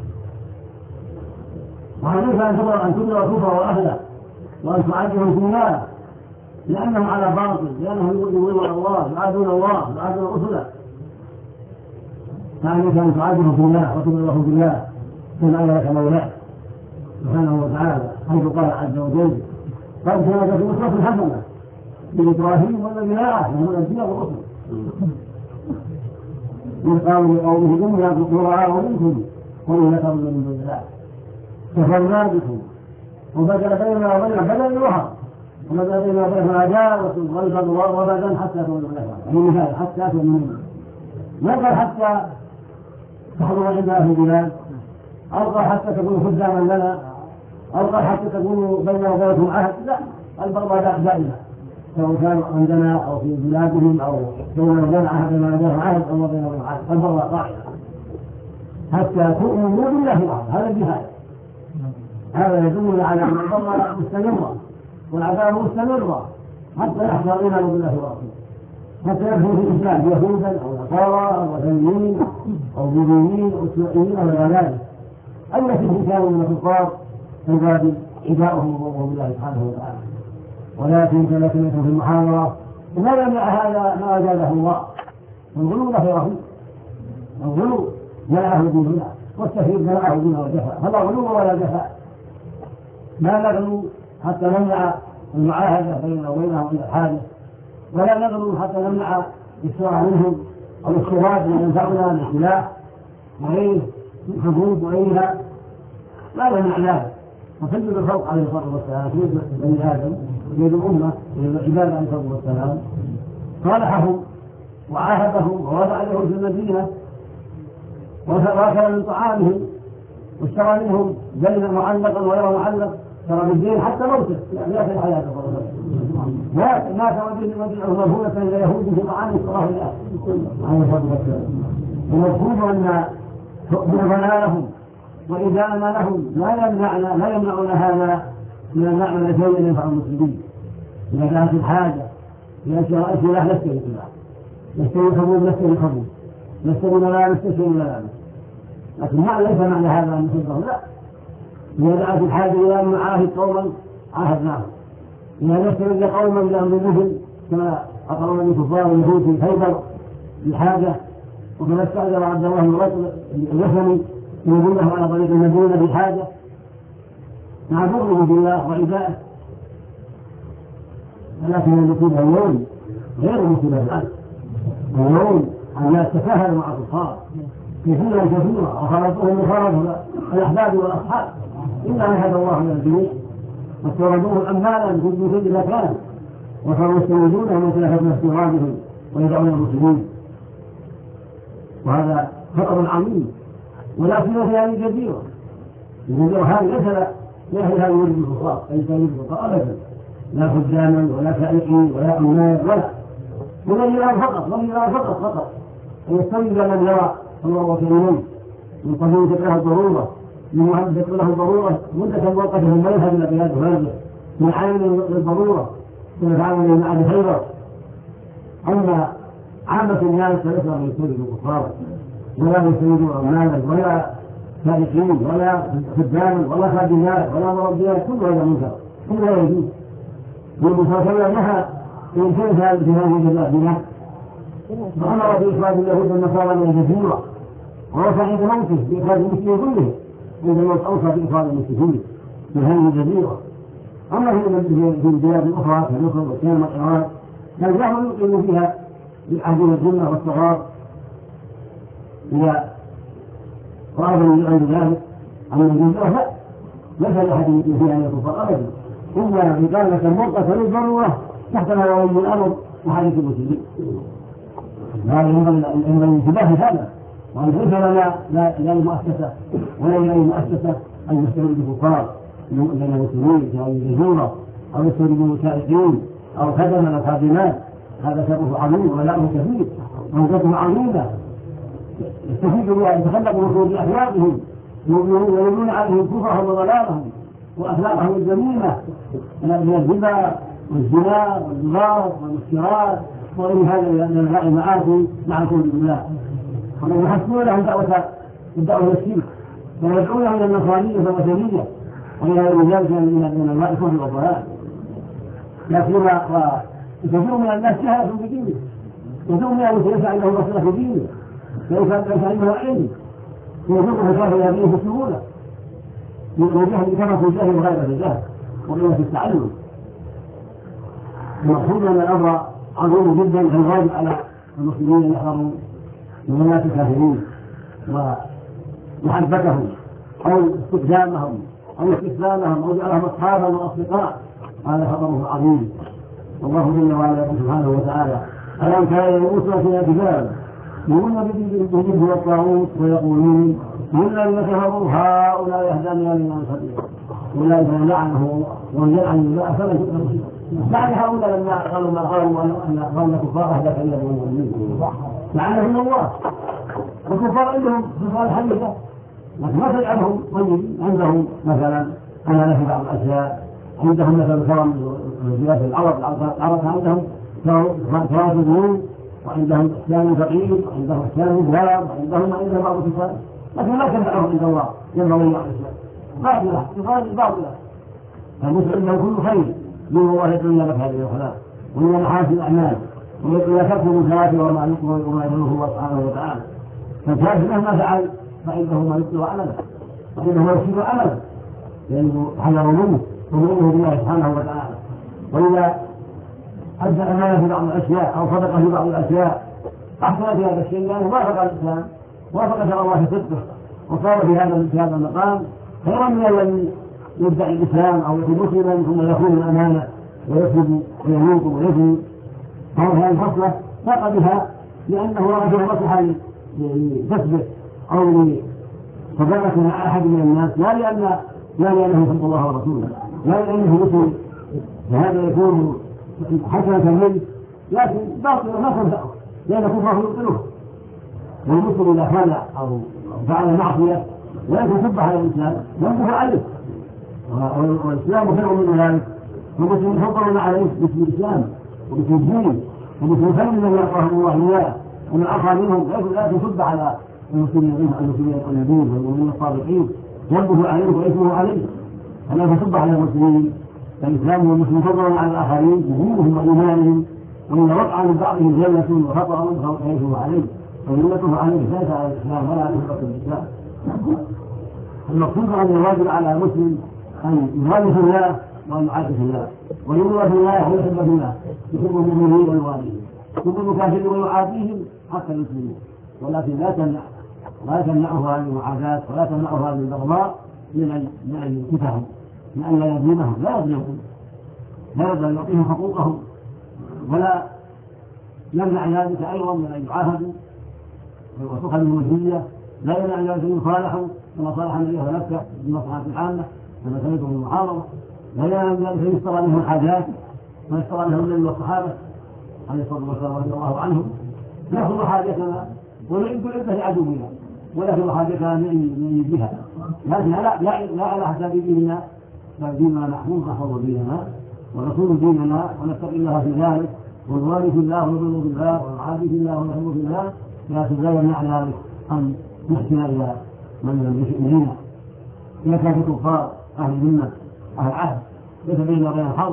وعليك أن تدعو الكفر وأهله وأن تعادهم في الله لأنهم على باطل لأنهم يؤمنون الله يعادون الله يعادون رسله فعليك أن تعادهم في الله وتدعوهم في الله كما لك مولاك سبحانه وتعالى حيث قال عز وجل قد كانت أسوة حسنة لإبراهيم والذين آمنوا من الأنبياء والرسل إذ قالوا لقومه إنا براء منكم وإن لكم من دون الله كفرنا بكم وبدل بيننا وبين بدل الوهر وبدل بيننا وبين عداوة والبغضاء وبدا حتى تؤمنوا بالله حتى تؤمنوا ما قال حتى تحضروا عندنا في البلاد أو قال حتى تكونوا خداما لنا أو قال حتى تكونوا بيننا وبينكم عهد لا البغضاء دائما سواء كانوا عندنا أو في بلادهم أو بيننا وبين عهد ما بينهم عهد أو ما بينهم عهد البغضاء قائمة حتى تؤمنوا بالله وحده هذا الجهاد هذا يدل على أن البغضاء مستمرة والعذاب مستمرة حتى يحصل الإيمان بالله ورسوله حتى يدخل في الإسلام يهودا أو نصارى أو وثنيين أو بوذيين أو سوريين أو غير ذلك التي كانوا من الكفار من باب عداؤهم وغضبهم بالله سبحانه وتعالى ولكن كما سمعتم في المحاضرة ما يمنع هذا ما أجازه الله الغلو له رهيب الغلو منعه ديننا والتفريط منعه دينه والجفاء فلا غلو ولا جفاء لا نغلو حتى نمنع المعاهدة بيننا وبينهم عند الحاجة ولا نغلو حتى نمنع السرعة منهم أو الشراك من ينفعنا بالسلاح وغيره من حدود وغيرها لا يمنع ذلك وسجد الخلق عليه الصلاة والسلام في بني آدم ويد الأمة والعباد عليه الصلاة والسلام صالحهم وعاهدهم ووضع لهم في المدينة وأكل من طعامهم واشترى منهم دينا معلقا وغير معلق ترى بالدين حتى موته لا في الحياة ما ترى به المدينة مرهونة إلى يهود في طعام اشتراه الله عليه الصلاة والسلام ومفهوم أن تؤمننا لهم وإذا ما لهم لا يمنعنا هذا من النعمة التي ينفع المسلمين إذا كانت الحاجة إلى شراء سلاح نشتري سلاح نشتري خبز نشتري خبز نشتري ملابس نشتري ملابس لكن ليس معنى هذا أن نحبهم لا إذا دعت الحاجة إلى أن نعاهد قوما عاهدناهم إذا نشتري قوما لأمر المثل كما أقرون الكفار اليهود في خيبر بالحاجة وكما استأجر عبد الله الوثني يدله على طريق المدينة بالحاجة مع بغضه بالله وعدائه ولكن المصيبة اليوم غير المصيبة الآن اليوم الناس تساهلوا مع الكفار كثيرا وخلطوهم وخلطوا الأحباب والأصحاب إلا أن هدى الله من الجميع واستوردوه أمالا في كل مكان وصاروا يستوردونهم ويتلفتون استيرادهم ويدعون المسلمين وهذا خطر عظيم ولكن في هذه الجزيرة هذه ليس هذا يريد الكفار ليس يريد الكفار أبدا لا خداما ولا سائقين ولا أمناء ولا من يرى فقط أن يستوجب من يرى الله وكريمين من قبيل تكره الضرورة من مهد تكره الضرورة مدة موقفهم ما يذهب إلى بلاد هذه من عامل للضرورة كما فعلوا مع أهل خيبر أما عامة الناس فليس من يستوجب الكفار ولا يستوجبوا أمانا ولا سائقين ولا خداما ولا خادمات ولا مربيات كل هذا منكر كل هذا يجوز والمساكنة لها إن كانت في هذه الجزائر وأمر بإخراج اليهود والنصارى من الجزيرة ووصى عند موته بإخراج المسلمين كلهم عند الموت أوصى بإخراج المسلمين من هذه الجزيرة. أما في البلاد الأخرى كمصر والشام والعراق فالجهل يقيم فيها بالعهد الجنة والصغار إلى قرب من عند ذلك. أما الجزيرة لا ليس لأحد يقيم فيها أن يكفر أبدا إلا بقالة مرقة للضرورة تحت نوائب الأمر وحديث المسلمين. هذا ينبغي الانتباه لهذا وأن ليس لنا لا المؤسسة ولا لأي مؤسسة أن يستورد الكفار من المسلمين في هذه الجزيرة أو يستورد المسائقين أو خدما أو خادمات. هذا شرف عظيم وبلاء كثير وموجته عظيمة يستفيد بها يتخلق من خروج أخلاقهم ويبنون عليهم كفرهم وضلالهم وأخلاقهم الذميمة من الربا والزنا والضرار والمسكرات وغير هذا من المعاصي مع كل بالله. ويحسنون لهم الدعوة الشرك ويدعونهم إلى النصرانية والوثنية وإلى غير ذلك من أنواع الكفر والضلال. لكن وكثير من الناس جهلة بدينه كثير من الناس ليس عنده بصيرة في دينه ليس عنده علم ويذوق الكافر يبيه بسهولة والجهل كما في الجهل وغير الجهل وقلة التعلم. المقصود أن الأمر عظيم جدا الواجب على المسلمين أن يحذروا من الناس الكافرين ومحبتهم أو استخدامهم أو استسلامهم أو جعلهم أصحابا وأصدقاء. هذا خطره عظيم. والله جل وعلا سبحانه وتعالى ألم كان الأسوة كتاب يقولون بالجهد والطاغوت ويقولون إن الذين كفروا هؤلاء يهدون لمن سبيلا أولئك لعنهم ويلعن الله فلا تؤمن يعني هؤلاء لما قالوا ما قالوا أن قوم الكفار أهلك إلا بالمؤمنين لعنهم الله. الكفار عندهم صفات حديثة لكن ما تجعلهم طيبين. عندهم مثلا أنا في بعض الأشياء عندهم مثلا كرم بلاد العرب عندهم كرامة الدين وعندهم إحسان فقير وعندهم إحسان الجار وعندهم بعض الصفات لكن لا تنفعهم عند الله ينبغي أن باطلة يقال باطلة. فالمسلم له كل خير من الله يدعونا لك هذه الأخلاق ومن محاسن الأعمال وإذا كفر من ثلاثة وما يدعوه الله سبحانه وتعالى. فالكافر مهما فعل فإنه ما يبطل عمله وإنه يفسد عمله لأنه حذر منه ومؤمنه بالله سبحانه وتعالى. وإذا أدى أمانة في بعض الأشياء أو صدق في بعض الأشياء أحسن في هذا الشيء لأنه وافق الإسلام وافق شرع الله في صدقه وصار في هذا المقام خيرا من الذي يدعي الإسلام أو يكون مسلما ثم يخون الأمانة ويكذب ويموت ويزني. هذه الفصلة فاق بها لأنه رأى فيها مصلحة لتثبت أو لصداقة مع أحد من الناس لا لأنه يحب الله ورسوله لا لأنه مسلم فهذا يكون حسنة منه لكن باطل ما تنفعه لأن كفره يبطله. والمسلم إذا خان أو فعل معصية ولكن سب على الإسلام ينبه عليه والإسلام خير من ذلك. والمسلم يفضل عليه باسم الإسلام وباسم الدين وباسم الخير الذي يرضاه الله إياه ومن عصى منهم لا تسب على المسلمين النبيين والمؤمنين الصادقين ينبه عليه وإثمه عليه. فلا تسب على المسلمين فالإسلام والمسلم فضلا على الآخرين بدينهم وإيمانهم وإن وقع من بعضهم زلة وخطأ فيثم عليه ويلته عليه ليس على الإسلام ولا على نصرة الإسلام. المقصود أن الواجب على المسلم أن يخالف الله وأن يعاكس الله ويؤمن بالله ويحب بالله يحب المؤمنين والوالدين يحب الكافرين ويعاديهم حتى المسلمين. ولكن لا تمنعه هذه المعاداة ولا تمنعه هذه البغضاء من أن ينكتهم من أن لا يظلمهم لا يظلمهم لا يرضى أن يعطيهم حقوقهم ولا يمنع ذلك أيضا من أن يعاهدوا وتؤخذ المسؤولية لا يمنع ذلك أن يصالحوا كما صالح النبي نفسه بالمصلحة العامة كما سمعتم في المحاضرة لا يمنع ذلك أن يشترى منهم الحاجات ويشترى منهم النبي والصحابة عليه الصلاة والسلام رضي الله عنهم نأخذ حاجتنا ونعد العدة لعدونا ونأخذ حاجتنا من بها لكن لا على حساب ديننا بل ديننا نحفظ ديننا ونصون ديننا ونتقي الله في ذلك والوالي في الله ونؤمن بالله والعابد في الله ونحب في الله لكن لا يمنع ذلك أن نحسن إلى من يؤمنون إذا كان في كفار أهل الذمة أهل العهد ليس بيننا وبين الحرب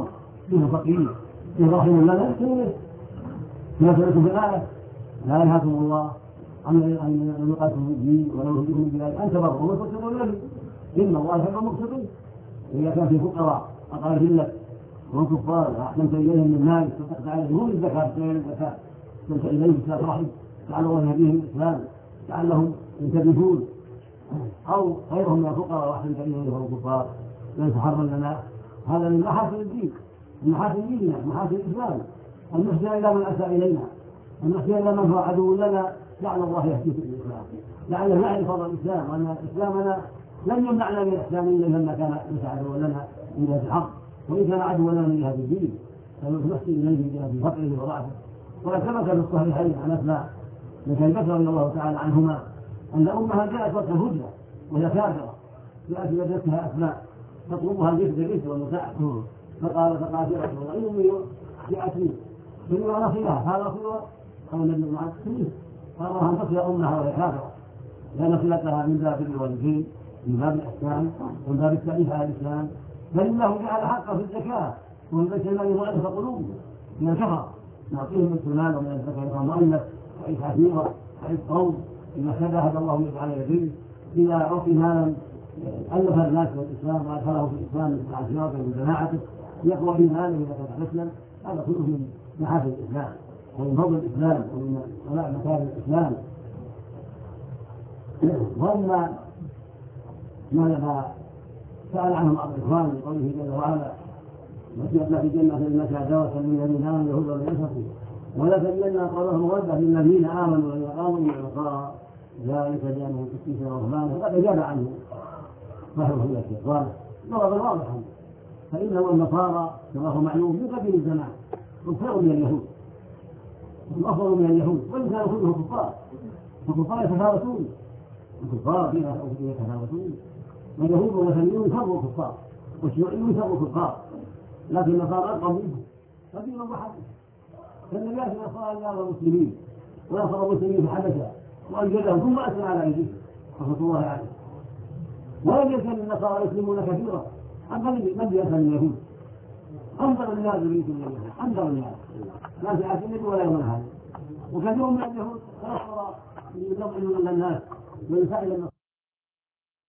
فيه فقير فيه رحم لا يحسن ما سألتم في الآية لا ينهاكم الله أن يقاتلوا في الدين ولو يهديكم بذلك أن تبروا وتقسطوا إليه إن الله يحب المقسطين. إذا كان في فقراء أقارب لك والكفار أحسنت إليهم من مال تصدقت عليهم هم الزكاة غير الزكاة أحسنت إليهم صلة رحم لعل الله يهديهم الإسلام لعلهم ينتبهون أو غيرهم من الفقراء وأحسنت إليهم الكفار ليس حرا لنا. هذا من محاسن الدين من محاسن ديننا محاسن الإسلام أن نحسن إلى من أساء إلينا أن نحسن إلى من هو عدو لنا لعل الله يهديه في الإسلام لعله يعرف فضل الإسلام وأن إسلامنا لن يمنعنا من إحسان إليه لما كان ليس عدوا لنا من جهة الحق وإن كان عدوا لنا من جهة الدين فنحسن إليه من جهة فقره وضعفه. وقد ثبت في الصحيحين عن أسماء بنت أبي بكر رضي الله تعالى عنهما أن أمها جاءت وقت الهجرة وهي كافرة جاءت بابنتها أسماء تطلبها الجسد والمساعد فقالت يا رسول الله إني جاءتني كل نصيبها هذا صلوة أو النبي معك قال أن تصل أمها وهي كافرة لأن صلتها من باب الوالدين من باب الإحسان ومن باب التأليف على الإسلام فإنه جعل حقه في الزكاة ومن بيت المال مؤلف قلوبهم من الكفر نعطيهم من المال ومن الزكاة مؤلف وعيش عسيرة وعيش قوم إذا هدى الله يجعل يديه إذا أعطي مالا ألف الناس والإسلام وأدخله في الإسلام من عشيرته ومن جماعته يقوى به ماله إذا كان مسلم هذا كله من محافل الإسلام ومن فضل الإسلام ومن صلاح مكارم الإسلام. وأما ما سأل عنهم بعض الإخوان بقوله جل وعلا وسيبنا في جنة إنك عداوة للذين آمنوا اليهود والنصارى ولا تجدن قولهم مودة للذين آمنوا وأقاموا النصارى ذلك لأنهم تسكيت الرحمن وقد أجاب عنه صاحب هذا الشيطان ضربا واضحا فإنهم النصارى كما هو معلوم من قبل الزمان هم خير من اليهود هم أفضل من اليهود وإن كانوا كلهم كفار الكفار يتفاوتون الكفار فيها يتفاوتون واليهود والمسلمون شروا الكفار والشيوعيون شروا الكفار لكن النصارى أرقى منهم فدين واحد فالنبي عليه الصلاة والسلام نصر المسلمين ونصر المسلمين في حبشة وأنجدهم ثم أسرع على أيديهم رحمة الله عليه. ولم يكن النصارى يسلمون كثيرا أما من يسلم اليهود أنظر الناس يريدون اليهود أنظر الناس ما في عسل ولا يوم هذا وكثير من اليهود تنصر يضمن الناس ويساعد النصارى